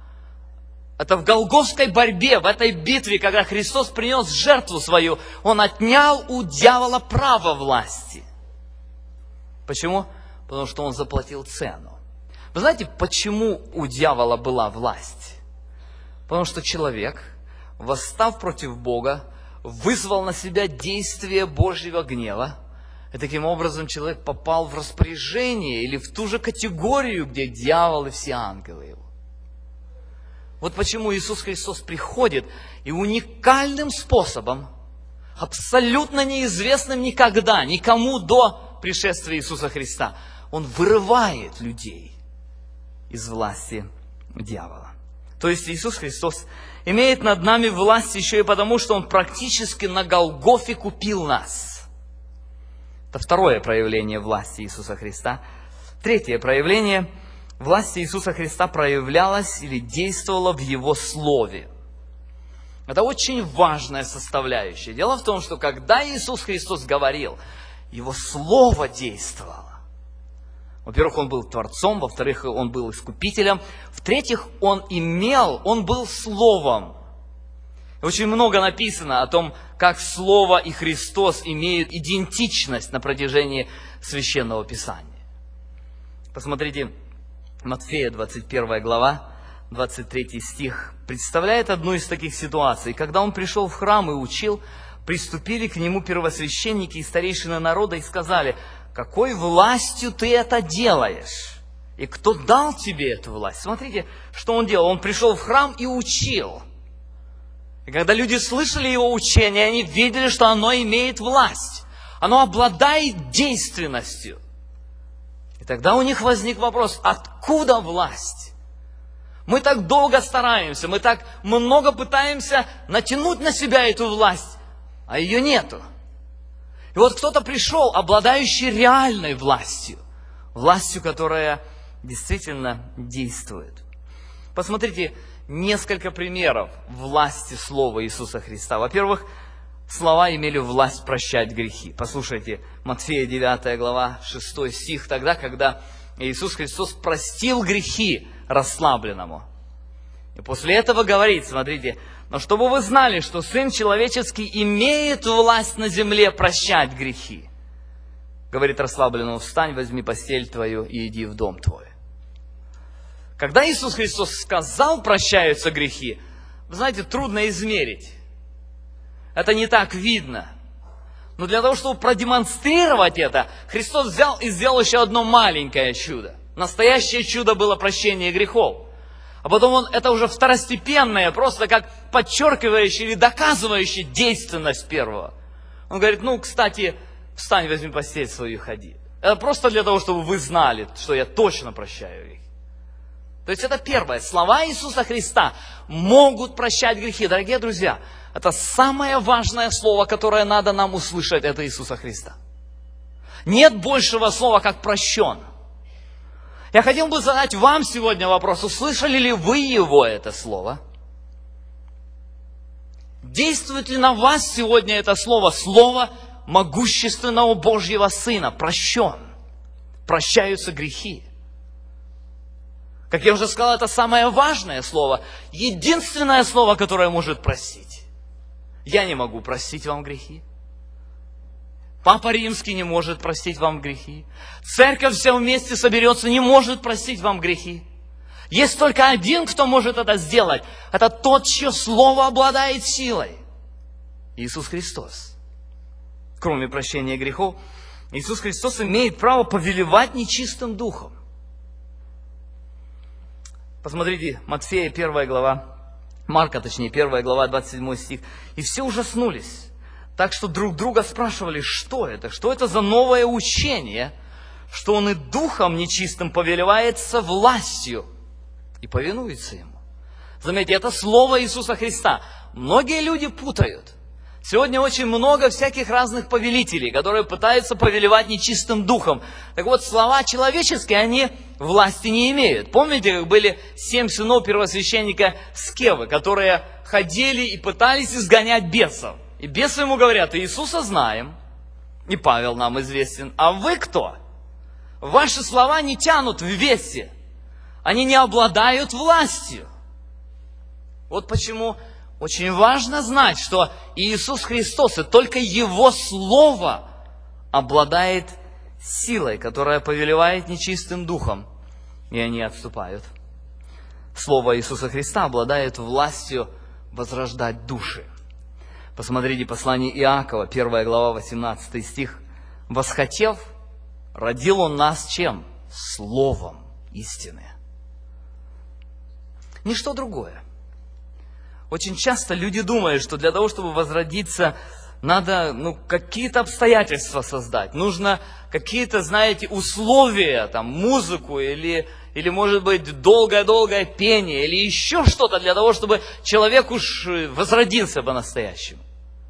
Это в голгофской борьбе, в этой битве, когда Христос принес жертву свою, Он отнял у дьявола право власти. Почему? Потому что Он заплатил цену. Вы знаете, почему у дьявола была власть? Потому что человек, восстав против Бога, вызвал на себя действие Божьего гнева. И таким образом человек попал в распоряжение или в ту же категорию, где дьявол и все ангелы его. Вот почему Иисус Христос приходит и уникальным способом, абсолютно неизвестным никогда, никому до пришествия Иисуса Христа, Он вырывает людей из власти дьявола. То есть Иисус Христос имеет над нами власть еще и потому, что Он практически на Голгофе купил нас. Это второе проявление власти Иисуса Христа. Третье проявление власти Иисуса Христа проявлялось или действовало в Его Слове. Это очень важная составляющая. Дело в том, что когда Иисус Христос говорил, Его Слово действовало. Во-первых, Он был Творцом, во-вторых, Он был Искупителем, в-третьих, Он имел, Он был Словом. И очень много написано о том, как Слово и Христос имеют идентичность на протяжении Священного Писания. Посмотрите, Матфея, двадцать первая глава, двадцать третий стих, представляет одну из таких ситуаций. Когда Он пришел в храм и учил, приступили к Нему первосвященники и старейшины народа и сказали: «Какой властью ты это делаешь? И кто дал тебе эту власть?» Смотрите, что Он делал. Он пришел в храм и учил. И когда люди слышали Его учение, они видели, что оно имеет власть. Оно обладает действенностью. И тогда у них возник вопрос: откуда власть? Мы так долго стараемся, мы так много пытаемся натянуть на себя эту власть, а ее нету. И вот кто-то пришел, обладающий реальной властью, властью, которая действительно действует. Посмотрите несколько примеров власти Слова Иисуса Христа. Во-первых, слова имели власть прощать грехи. Послушайте, Матфея девятая глава, шестой стих, тогда, когда Иисус Христос простил грехи расслабленному. И после этого говорит, смотрите: «Но чтобы вы знали, что Сын Человеческий имеет власть на земле прощать грехи». Говорит расслабленному: «Встань, возьми постель твою и иди в дом твой». Когда Иисус Христос сказал «прощаются грехи», вы знаете, трудно измерить. Это не так видно. Но для того, чтобы продемонстрировать это, Христос взял и сделал еще одно маленькое чудо. Настоящее чудо было прощение грехов. А потом Он, это уже второстепенное, просто как подчеркивающее или доказывающее действенность первого. Он говорит: ну, кстати, встань, возьми постель свою и ходи. Это просто для того, чтобы вы знали, что я точно прощаю грехи. То есть это первое. Слова Иисуса Христа могут прощать грехи. Дорогие друзья, это самое важное слово, которое надо нам услышать, это Иисуса Христа. Нет большего слова, как прощен. Я хотел бы задать вам сегодня вопрос, услышали ли вы его, это слово? Действует ли на вас сегодня это слово, слово могущественного Божьего Сына, прощен, прощаются грехи? Как я уже сказал, это самое важное слово, единственное слово, которое может простить. Я не могу простить вам грехи. Папа Римский не может простить вам грехи. Церковь вся вместе соберется, не может простить вам грехи. Есть только один, кто может это сделать. Это тот, чье слово обладает силой. Иисус Христос. Кроме прощения грехов, Иисус Христос имеет право повелевать нечистым духом. Посмотрите, Матфея, первая глава, Марка, точнее, первая глава, двадцать седьмой стих. «И все ужаснулись, так что друг друга спрашивали, что это, что это за новое учение, что он и духом нечистым повелевается властью и повинуется ему». Заметьте, это слово Иисуса Христа. Многие люди путают. Сегодня очень много всяких разных повелителей, которые пытаются повелевать нечистым духом. Так вот, слова человеческие, они власти не имеют. Помните, как были семь сынов первосвященника Скевы, которые ходили и пытались изгонять бесов? И бесы ему говорят: Иисуса знаем, и Павел нам известен, а вы кто? Ваши слова не тянут в весе, они не обладают властью. Вот почему очень важно знать, что Иисус Христос, и только Его Слово обладает силой, которая повелевает нечистым духом, и они отступают. Слово Иисуса Христа обладает властью возрождать души. Посмотрите послание Иакова, первая глава, восемнадцатый стих. «Восхотев, родил Он нас чем? Словом истины». Ничто другое. Очень часто люди думают, что для того, чтобы возродиться, надо ну, какие-то обстоятельства создать. Нужно какие-то, знаете, условия, там, музыку или, или может быть, долгое-долгое пение, или еще что-то для того, чтобы человек уж возродился по-настоящему.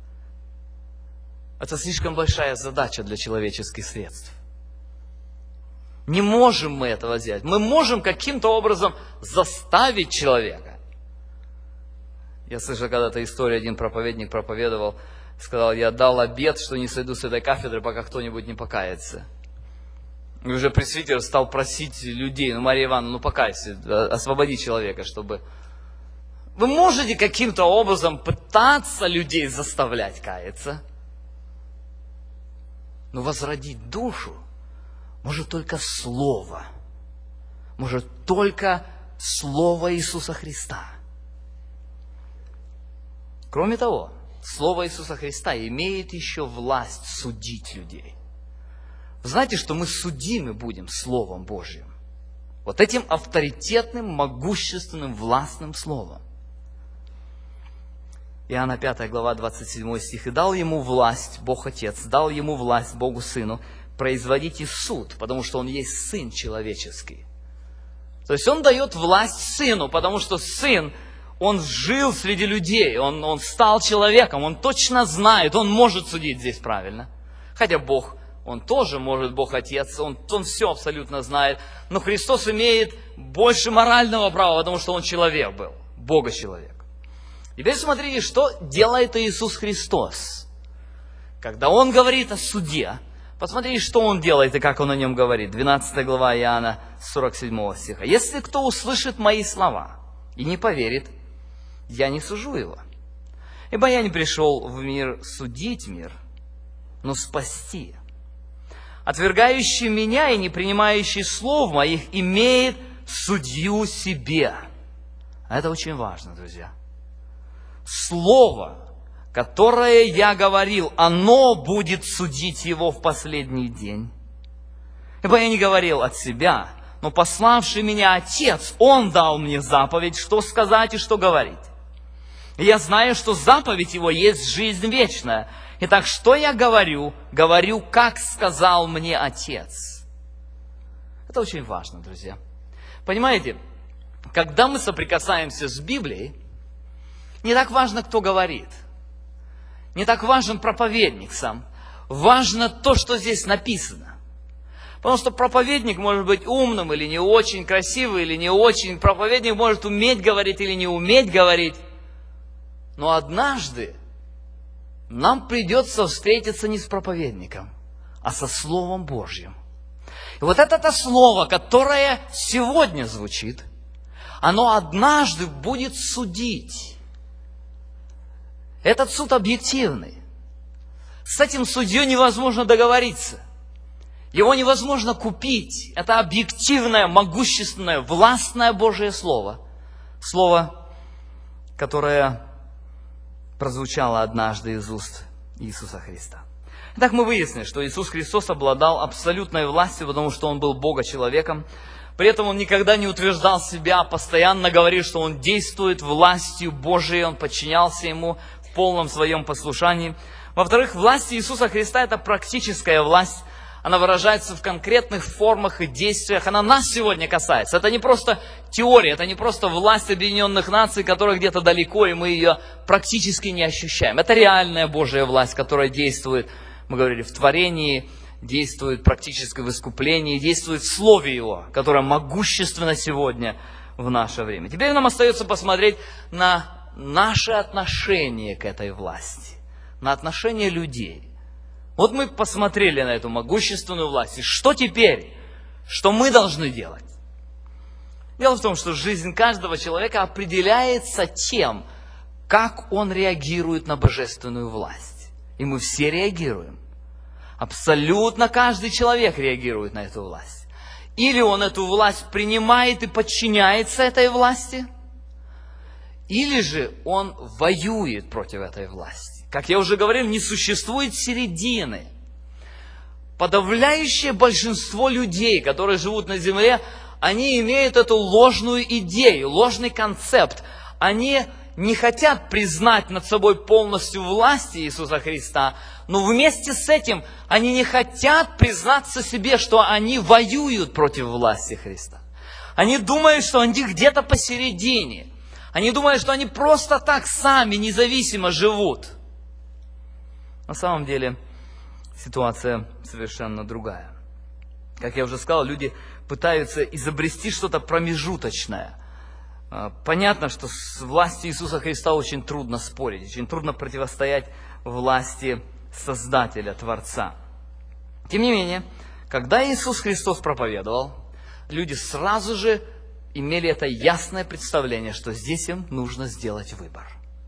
Это слишком большая задача для человеческих средств. Не можем мы этого сделать. Мы можем каким-то образом заставить человека. Я слышал когда-то историю, один проповедник проповедовал, сказал: я дал обет, что не сойду с этой кафедры, пока кто-нибудь не покается. И уже пресвитер стал просить людей: ну, Мария Ивановна, ну покайся, освободи человека, чтобы... Вы можете каким-то образом пытаться людей заставлять каяться, но возродить душу может только Слово, может только Слово Иисуса Христа. Кроме того, Слово Иисуса Христа имеет еще власть судить людей. Вы знаете, что мы судимы будем Словом Божьим? Вот этим авторитетным, могущественным, властным Словом. Иоанна пятая глава, двадцать седьмой стих. «И дал ему власть, Бог Отец, дал ему власть, Богу Сыну, производить и суд, потому что Он есть Сын человеческий». То есть Он дает власть Сыну, потому что Сын, Он жил среди людей, он, он стал человеком, Он точно знает, Он может судить здесь правильно. Хотя Бог, Он тоже может, Бог Отец, Он, он все абсолютно знает. Но Христос имеет больше морального права, потому что Он человек был, Бога-человек. Теперь смотрите, что делает Иисус Христос. Когда Он говорит о суде, посмотрите, что Он делает и как Он о нем говорит. двенадцатая глава Иоанна, сорок седьмого стиха. «Если кто услышит мои слова и не поверит, я не сужу его. Ибо я не пришел в мир судить мир, но спасти. Отвергающий меня и не принимающий слов моих имеет судью себе». А это очень важно, друзья. Слово, которое я говорил, оно будет судить его в последний день. Ибо я не говорил от себя, но пославший меня Отец, Он дал мне заповедь, что сказать и что говорить. И я знаю, что заповедь Его есть жизнь вечная. Итак, что я говорю? Говорю, как сказал мне Отец. Это очень важно, друзья. Понимаете, когда мы соприкасаемся с Библией, не так важно, кто говорит. Не так важен проповедник сам. важно то, что здесь написано. Потому что проповедник может быть умным или не очень, красивый или не очень, проповедник может уметь говорить или не уметь говорить. Но однажды нам придется встретиться не с проповедником, а со Словом Божьим. И вот это-то слово, которое сегодня звучит, оно однажды будет судить. Этот суд объективный. С этим судьей невозможно договориться. Его невозможно купить. Это объективное, могущественное, властное Божие Слово. Слово, которое прозвучало однажды из уст Иисуса Христа. Итак, мы выяснили, что Иисус Христос обладал абсолютной властью, потому что Он был Бога-человеком. При этом Он никогда не утверждал себя, постоянно говорил, что Он действует властью Божией, Он подчинялся Ему в полном своем послушании. Во-вторых, власть Иисуса Христа – это практическая власть. Она выражается в конкретных формах и действиях. Она нас сегодня касается. Это не просто теория, это не просто власть Объединенных Наций, которая где-то далеко, и мы ее практически не ощущаем. Это реальная Божья власть, которая действует, мы говорили, в творении, действует практически в искуплении, действует в Слове Его, которое могущественно сегодня в наше время. Теперь нам остается посмотреть на наше отношение к этой власти, на отношение людей. Вот мы посмотрели на эту могущественную власть. И что теперь? Что мы должны делать? Дело в том, что жизнь каждого человека определяется тем, как он реагирует на божественную власть. И мы все реагируем. Абсолютно каждый человек реагирует на эту власть. Или он эту власть принимает и подчиняется этой власти, или же он воюет против этой власти. Как я уже говорил, не существует середины. Подавляющее большинство людей, которые живут на земле, они имеют эту ложную идею, ложный концепт. Они не хотят признать над собой полностью власть Иисуса Христа, но вместе с этим они не хотят признаться себе, что они воюют против власти Христа. Они думают, что они где-то посередине. Они думают, что они просто так сами независимо живут. На самом деле ситуация совершенно другая. Как я уже сказал, люди пытаются изобрести что-то промежуточное. Понятно, что с властью Иисуса Христа очень трудно спорить, очень трудно противостоять власти Создателя, Творца. Тем не менее, когда Иисус Христос проповедовал, люди сразу же имели это ясное представление, что здесь им нужно сделать выбор.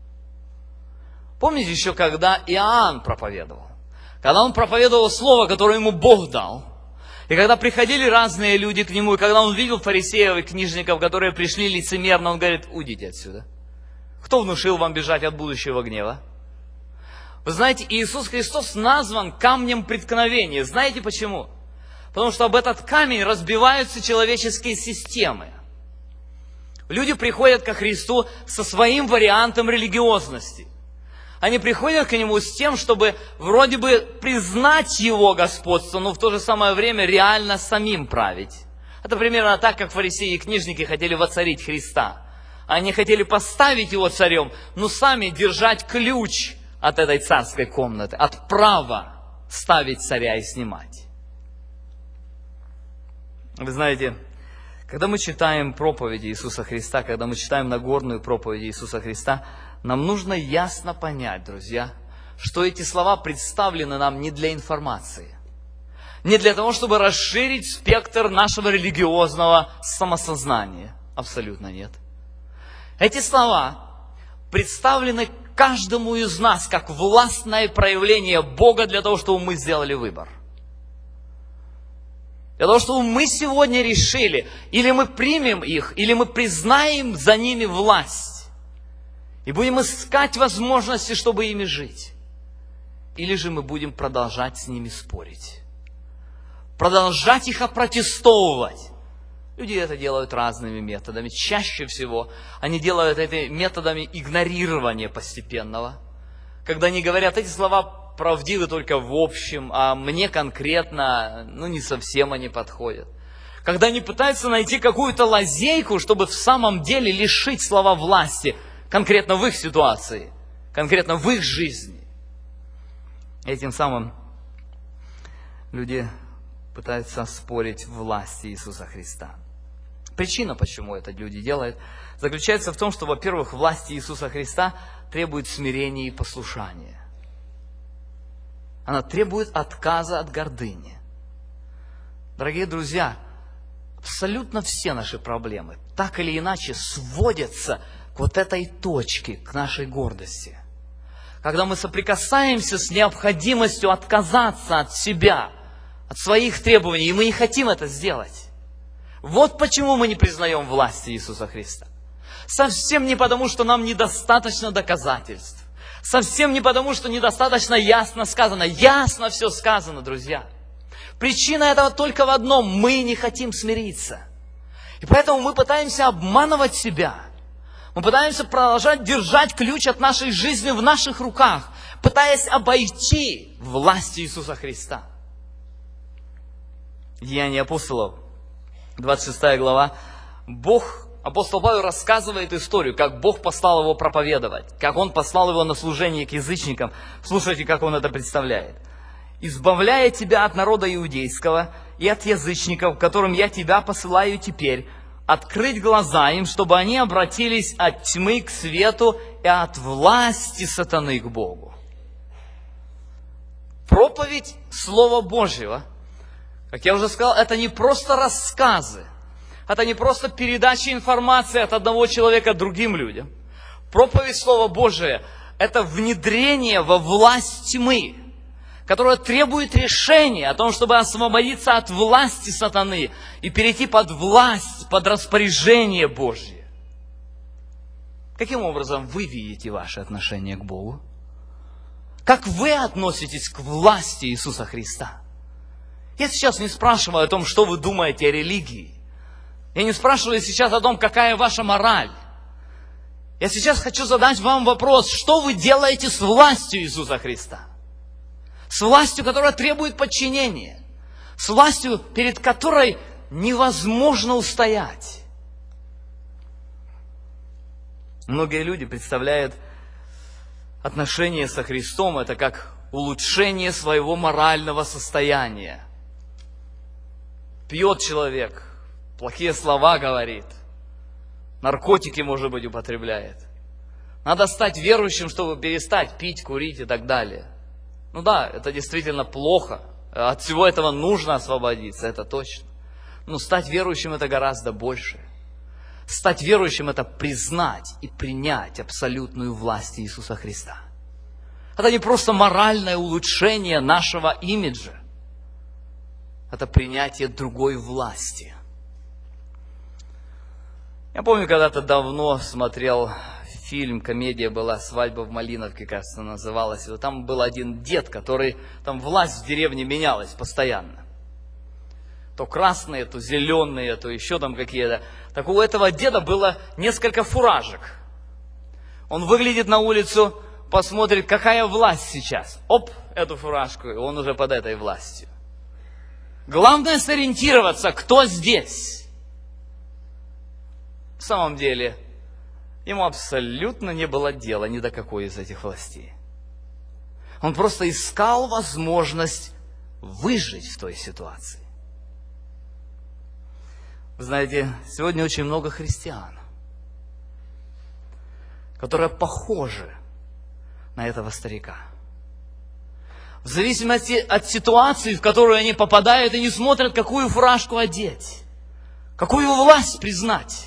Помните еще, когда Иоанн проповедовал? Когда он проповедовал слово, которое ему Бог дал, и когда приходили разные люди к нему, и когда он видел фарисеев и книжников, которые пришли лицемерно, он говорит: уйдите отсюда. Кто внушил вам бежать от будущего гнева? Вы знаете, Иисус Христос назван камнем преткновения. Знаете почему? Потому что об этот камень разбиваются человеческие системы. Люди приходят ко Христу со своим вариантом религиозности. Они приходят к Нему с тем, чтобы вроде бы признать Его господство, но в то же самое время реально самим править. Это примерно так, как фарисеи и книжники хотели воцарить Христа. Они хотели поставить Его царем, но сами держать ключ от этой царской комнаты, от права ставить царя и снимать. Вы знаете, когда мы читаем проповеди Иисуса Христа, когда мы читаем Нагорную проповедь Иисуса Христа, нам нужно ясно понять, друзья, что эти слова представлены нам не для информации, не для того, чтобы расширить спектр нашего религиозного самосознания. Абсолютно нет. Эти слова представлены каждому из нас как властное проявление Бога для того, чтобы мы сделали выбор. Для того, чтобы мы сегодня решили, или мы примем их, или мы признаем за ними власть. И будем искать возможности, чтобы ими жить. Или же мы будем продолжать с ними спорить. Продолжать их опротестовывать. Люди это делают разными методами. Чаще всего они делают это методами игнорирования постепенного. Когда они говорят, эти слова правдивы только в общем, а мне конкретно, ну, не совсем они подходят. Когда они пытаются найти какую-то лазейку, чтобы в самом деле лишить слова власти, конкретно в их ситуации, конкретно в их жизни. Этим самым люди пытаются оспорить власть Иисуса Христа. Причина, почему это люди делают, заключается в том, что, во-первых, власть Иисуса Христа требует смирения и послушания. Она требует отказа от гордыни. Дорогие друзья, абсолютно все наши проблемы так или иначе сводятся к вот этой точке, к нашей гордости. Когда мы соприкасаемся с необходимостью отказаться от себя, от своих требований, и мы не хотим это сделать. Вот почему мы не признаем власти Иисуса Христа. Совсем не потому, что нам недостаточно доказательств. Совсем не потому, что недостаточно ясно сказано. Ясно все сказано, друзья. Причина этого только в одном. Мы не хотим смириться. И поэтому мы пытаемся обманывать себя. Мы пытаемся продолжать держать ключ от нашей жизни в наших руках, пытаясь обойти власть Иисуса Христа. Деяния апостолов, двадцать шестая глава. Бог, апостол Павел рассказывает историю, как Бог послал его проповедовать, как Он послал его на служение к язычникам. Слушайте, как он это представляет. «Избавляя тебя от народа иудейского и от язычников, которым я тебя посылаю теперь, открыть глаза им, чтобы они обратились от тьмы к свету и от власти сатаны к Богу». Проповедь Слова Божьего, как я уже сказал, это не просто рассказы, это не просто передача информации от одного человека другим людям. Проповедь Слова Божия – это внедрение во власть тьмы, которая требует решения о том, чтобы освободиться от власти сатаны и перейти под власть, под распоряжение Божье. Каким образом вы видите ваше отношение к Богу? Как вы относитесь к власти Иисуса Христа? Я сейчас не спрашиваю о том, что вы думаете о религии. Я не спрашиваю сейчас о том, какая ваша мораль. Я сейчас хочу задать вам вопрос, что вы делаете с властью Иисуса Христа? С властью, которая требует подчинения. С властью, перед которой невозможно устоять. Многие люди представляют отношения со Христом это как улучшение своего морального состояния. Пьет человек, плохие слова говорит, наркотики, может быть, употребляет. Надо стать верующим, чтобы перестать пить, курить и так далее. Ну да, это действительно плохо. От всего этого нужно освободиться, это точно. Но стать верующим это гораздо больше. Стать верующим это признать и принять абсолютную власть Иисуса Христа. Это не просто моральное улучшение нашего имиджа. Это принятие другой власти. Я помню, когда-то давно смотрел фильм, комедия была «Свадьба в Малиновке», кажется, называлась. И там был один дед, который, там власть в деревне менялась постоянно. То красные, то зеленые, то еще там какие-то. Так у этого деда было несколько фуражек. Он выглядит на улицу, посмотрит, какая власть сейчас. Оп, эту фуражку, и он уже под этой властью. Главное сориентироваться, кто здесь. В самом деле, ему абсолютно не было дела ни до какой из этих властей. Он просто искал возможность выжить в той ситуации. Вы знаете, сегодня очень много христиан, которые похожи на этого старика. В зависимости от ситуации, в которую они попадают, они смотрят, какую фуражку одеть, какую власть признать.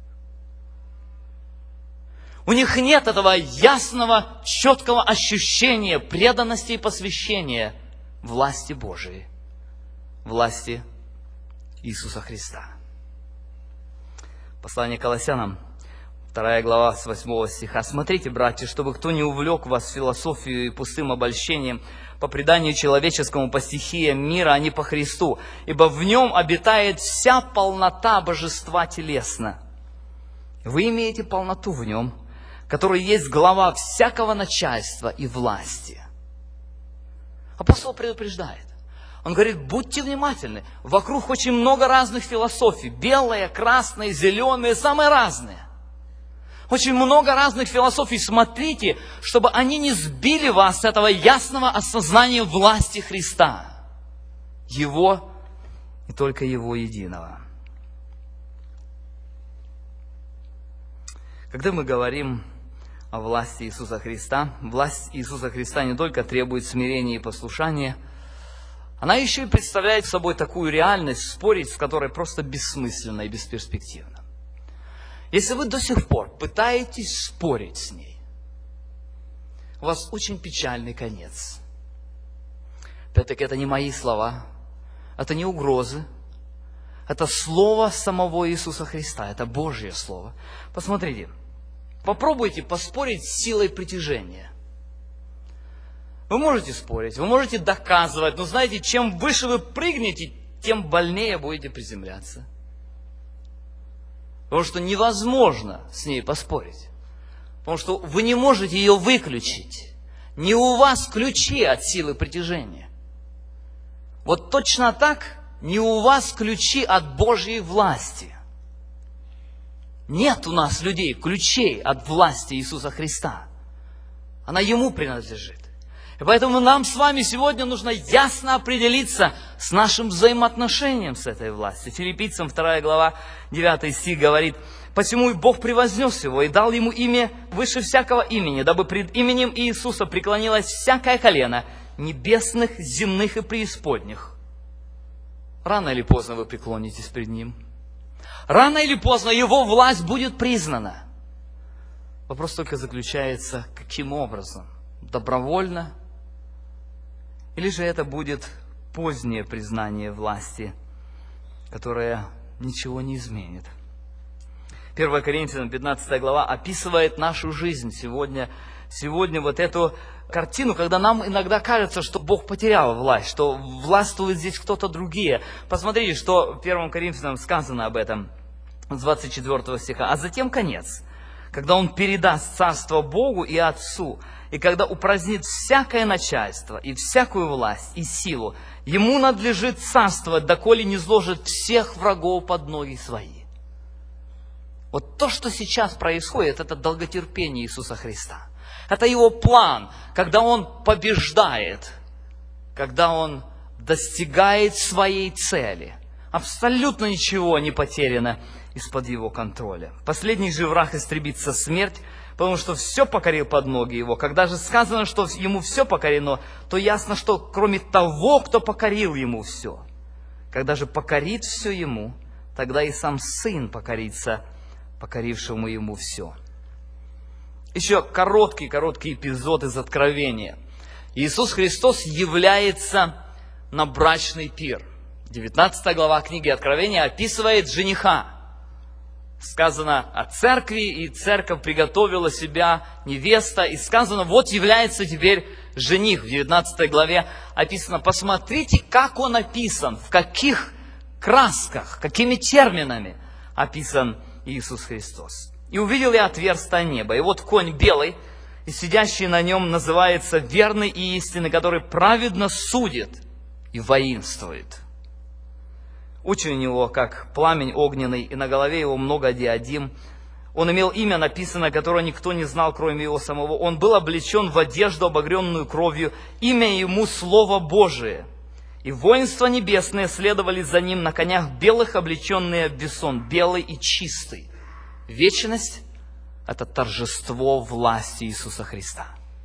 У них нет этого ясного, четкого ощущения преданности и посвящения власти Божией, власти Иисуса Христа. Послание к Колоссянам, вторая глава, с восьмого стиха. «Смотрите, братья, чтобы кто не увлек вас философией и пустым обольщением, по преданию человеческому, по стихиям мира, а не по Христу, ибо в нем обитает вся полнота божества телесно. Вы имеете полноту в нем, который есть глава всякого начальства и власти». Апостол предупреждает. Он говорит, будьте внимательны. Вокруг очень много разных философий. Белые, красные, зеленые, самые разные. Очень много разных философий. Смотрите, чтобы они не сбили вас с этого ясного осознания власти Христа. Его и только Его единого. Когда мы говорим о власти Иисуса Христа, власть Иисуса Христа не только требует смирения и послушания, она еще и представляет собой такую реальность, спорить с которой просто бессмысленно и бесперспективно. Если вы до сих пор пытаетесь спорить с ней, у вас очень печальный конец. Опять-таки, это не мои слова, это не угрозы, это слово самого Иисуса Христа, это Божье слово. Посмотрите, попробуйте поспорить с силой притяжения. Вы можете спорить, вы можете доказывать, но знаете, чем выше вы прыгнете, тем больнее будете приземляться. Потому что невозможно с ней поспорить. Потому что вы не можете ее выключить. Не у вас ключи от силы притяжения. Вот точно так не у вас ключи от Божьей власти. Нет у нас людей ключей от власти Иисуса Христа. Она Ему принадлежит. И поэтому нам с вами сегодня нужно ясно определиться с нашим взаимоотношением с этой властью. Филиппийцам вторая глава, девятый стих говорит: «Посему и Бог превознес Его и дал Ему имя выше всякого имени, дабы пред именем Иисуса преклонилось всякое колено небесных, земных и преисподних». Рано или поздно вы преклонитесь пред Ним. Рано или поздно Его власть будет признана. Вопрос только заключается, каким образом? Добровольно? Или же это будет позднее признание власти, которое ничего не изменит? первое Коринфянам пятнадцатая глава описывает нашу жизнь сегодня, сегодня вот эту картину, когда нам иногда кажется, что Бог потерял власть, что властвует здесь кто-то другие. Посмотрите, что в первом Коринфянам сказано об этом, с двадцать четвёртого стиха. «А затем конец, когда Он передаст царство Богу и Отцу, и когда упразднит всякое начальство, и всякую власть, и силу, Ему надлежит царствовать, доколе не сложит всех врагов под ноги Свои». Вот то, что сейчас происходит, это долготерпение Иисуса Христа. Это Его план, когда Он побеждает, когда Он достигает своей цели. Абсолютно ничего не потеряно из-под Его контроля. Последний же враг истребится смерть, потому что все покорил под ноги Его. Когда же сказано, что Ему все покорено, то ясно, что кроме того, кто покорил Ему все. Когда же покорит все Ему, тогда и сам Сын покорится покорившему Ему все. Еще короткий-короткий эпизод из Откровения. Иисус Христос является на брачный пир. девятнадцатая глава книги Откровения описывает жениха. Сказано о церкви, и церковь приготовила себя, невеста, и сказано, вот является теперь жених. В девятнадцатой главе описано, посмотрите, как он описан, в каких красках, какими терминами описан Иисус Христос. «И увидел я отверстие неба, и вот конь белый, и сидящий на нем называется верный и истинный, который праведно судит и воинствует. Очи у него, как пламень огненный, и на голове его много диадим. Он имел имя написано, которое никто не знал, кроме его самого. Он был облечен в одежду, обогренную кровью. Имя ему Слово Божие. И воинства небесные следовали за ним на конях белых, облеченные в весон, белый и чистый». Вечность – это торжество власти Иисуса Христа.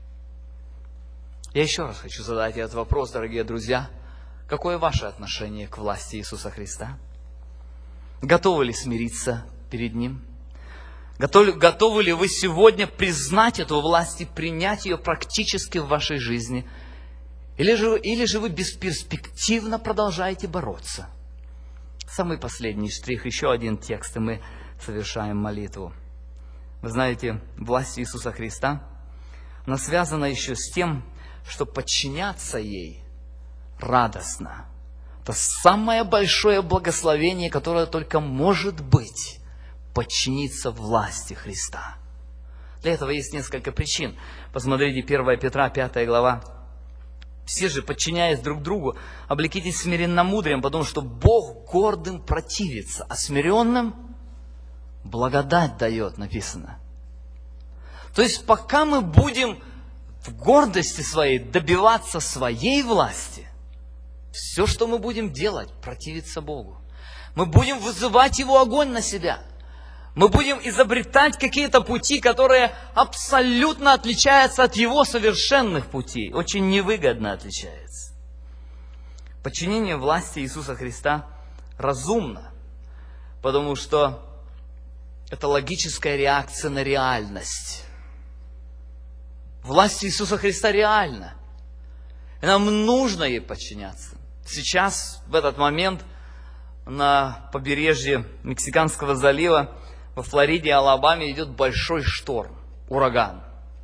Я еще раз хочу задать этот вопрос, дорогие друзья. Какое ваше отношение к власти Иисуса Христа? Готовы ли смириться перед Ним? Готовы, готовы ли вы сегодня признать эту власть и принять ее практически в вашей жизни? Или же, или же вы бесперспективно продолжаете бороться? Самый последний штрих, еще один текст, и мы совершаем молитву. Вы знаете, власть Иисуса Христа, она связана еще с тем, что подчиняться ей радостно. Это самое большое благословение, которое только может быть, подчиниться власти Христа. Для этого есть несколько причин. Посмотрите, первое Петра, пятая глава. «Все же, подчиняясь друг другу, облекитесь смиренномудрием, потому что Бог гордым противится, а смиренным благодать дает», написано. То есть, пока мы будем в гордости своей добиваться своей власти, Все, что мы будем делать, противится Богу. Мы будем вызывать Его огонь на себя. Мы будем изобретать какие-то пути, которые абсолютно отличаются от Его совершенных путей. Очень невыгодно отличаются. Подчинение власти Иисуса Христа разумно, потому что это логическая реакция на реальность. Власть Иисуса Христа реальна. И нам нужно ей подчиняться. Сейчас, в этот момент, на побережье Мексиканского залива, во Флориде и Алабаме идет большой шторм, ураган.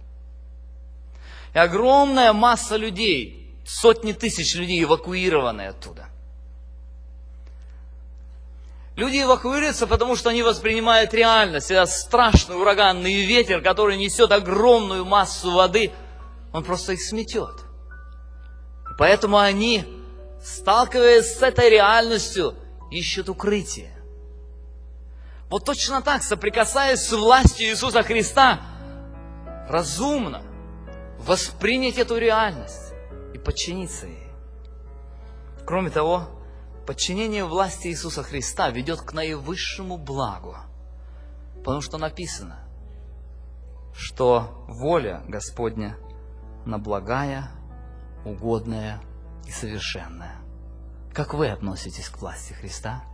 И огромная масса людей, сотни тысяч людей эвакуированы оттуда. Люди эвакуируются, потому что они воспринимают реальность. Это страшный ураганный ветер, который несет огромную массу воды, он просто их сметет. Поэтому они, сталкиваясь с этой реальностью, ищут укрытие. Вот точно так, соприкасаясь с властью Иисуса Христа, разумно воспринять эту реальность и подчиниться ей. Кроме того, подчинение власти Иисуса Христа ведет к наивысшему благу, потому что написано, что воля Господня на благая, угодная и совершенная. Как вы относитесь к власти Христа?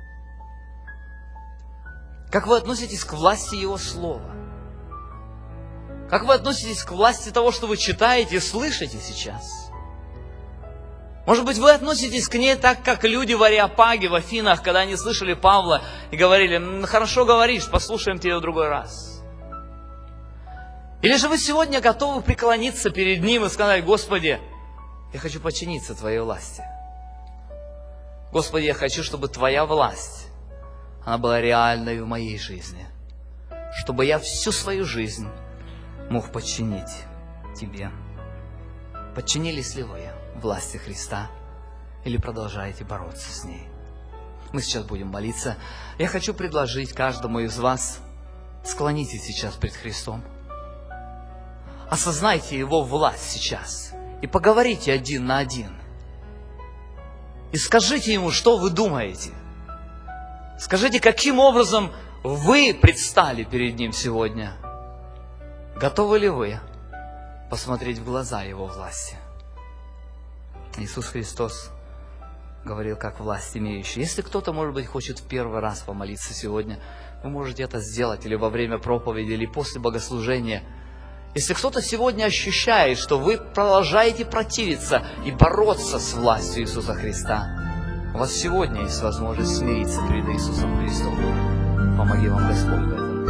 Как вы относитесь к власти Его Слова? Как вы относитесь к власти того, что вы читаете и слышите сейчас? Может быть, вы относитесь к ней так, как люди в Ареопаге, в Афинах, когда они слышали Павла и говорили: «Хорошо говоришь, послушаем тебя в другой раз». Или же вы сегодня готовы преклониться перед Ним и сказать: «Господи, я хочу подчиниться Твоей власти. Господи, я хочу, чтобы Твоя власть, она была реальной в моей жизни, чтобы я всю свою жизнь мог подчинить Тебе». Подчинились ли вы власти Христа или продолжаете бороться с ней? Мы сейчас будем молиться. Я хочу предложить каждому из вас: склонитесь сейчас пред Христом, осознайте Его власть сейчас и поговорите один на один. И скажите Ему, что вы думаете. Скажите, каким образом вы предстали перед Ним сегодня. Готовы ли вы посмотреть в глаза Его власти? Иисус Христос говорил, как власть имеющий. Если кто-то, может быть, хочет в первый раз помолиться сегодня, вы можете это сделать или во время проповеди, или после богослужения. Если кто-то сегодня ощущает, что вы продолжаете противиться и бороться с властью Иисуса Христа, у вас сегодня есть возможность смириться перед Иисусом Христом. Помоги вам Господь в этом.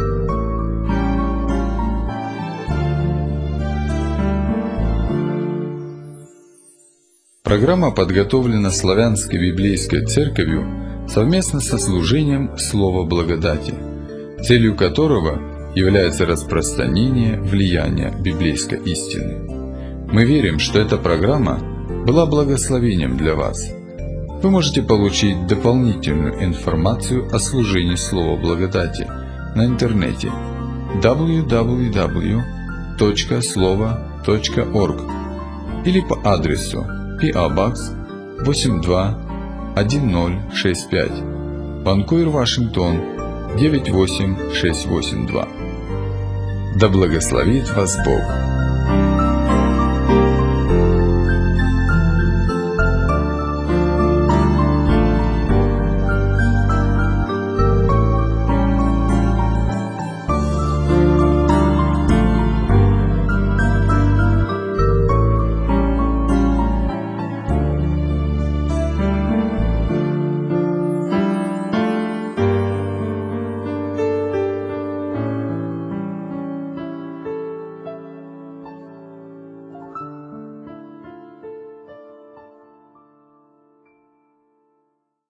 Программа подготовлена Славянской библейской церковью совместно со служением Слова Благодати, целью которого является распространение влияния библейской истины. Мы верим, что эта программа была благословением для вас. Вы можете получить дополнительную информацию о служении Слова Благодати на интернете дабл ю дабл ю дабл ю точка слова точка орг или по адресу пи о Box восемь два один ноль шесть пять, Ванкувер, Вашингтон девять восемь шесть восемь два. Да благословит вас Бог!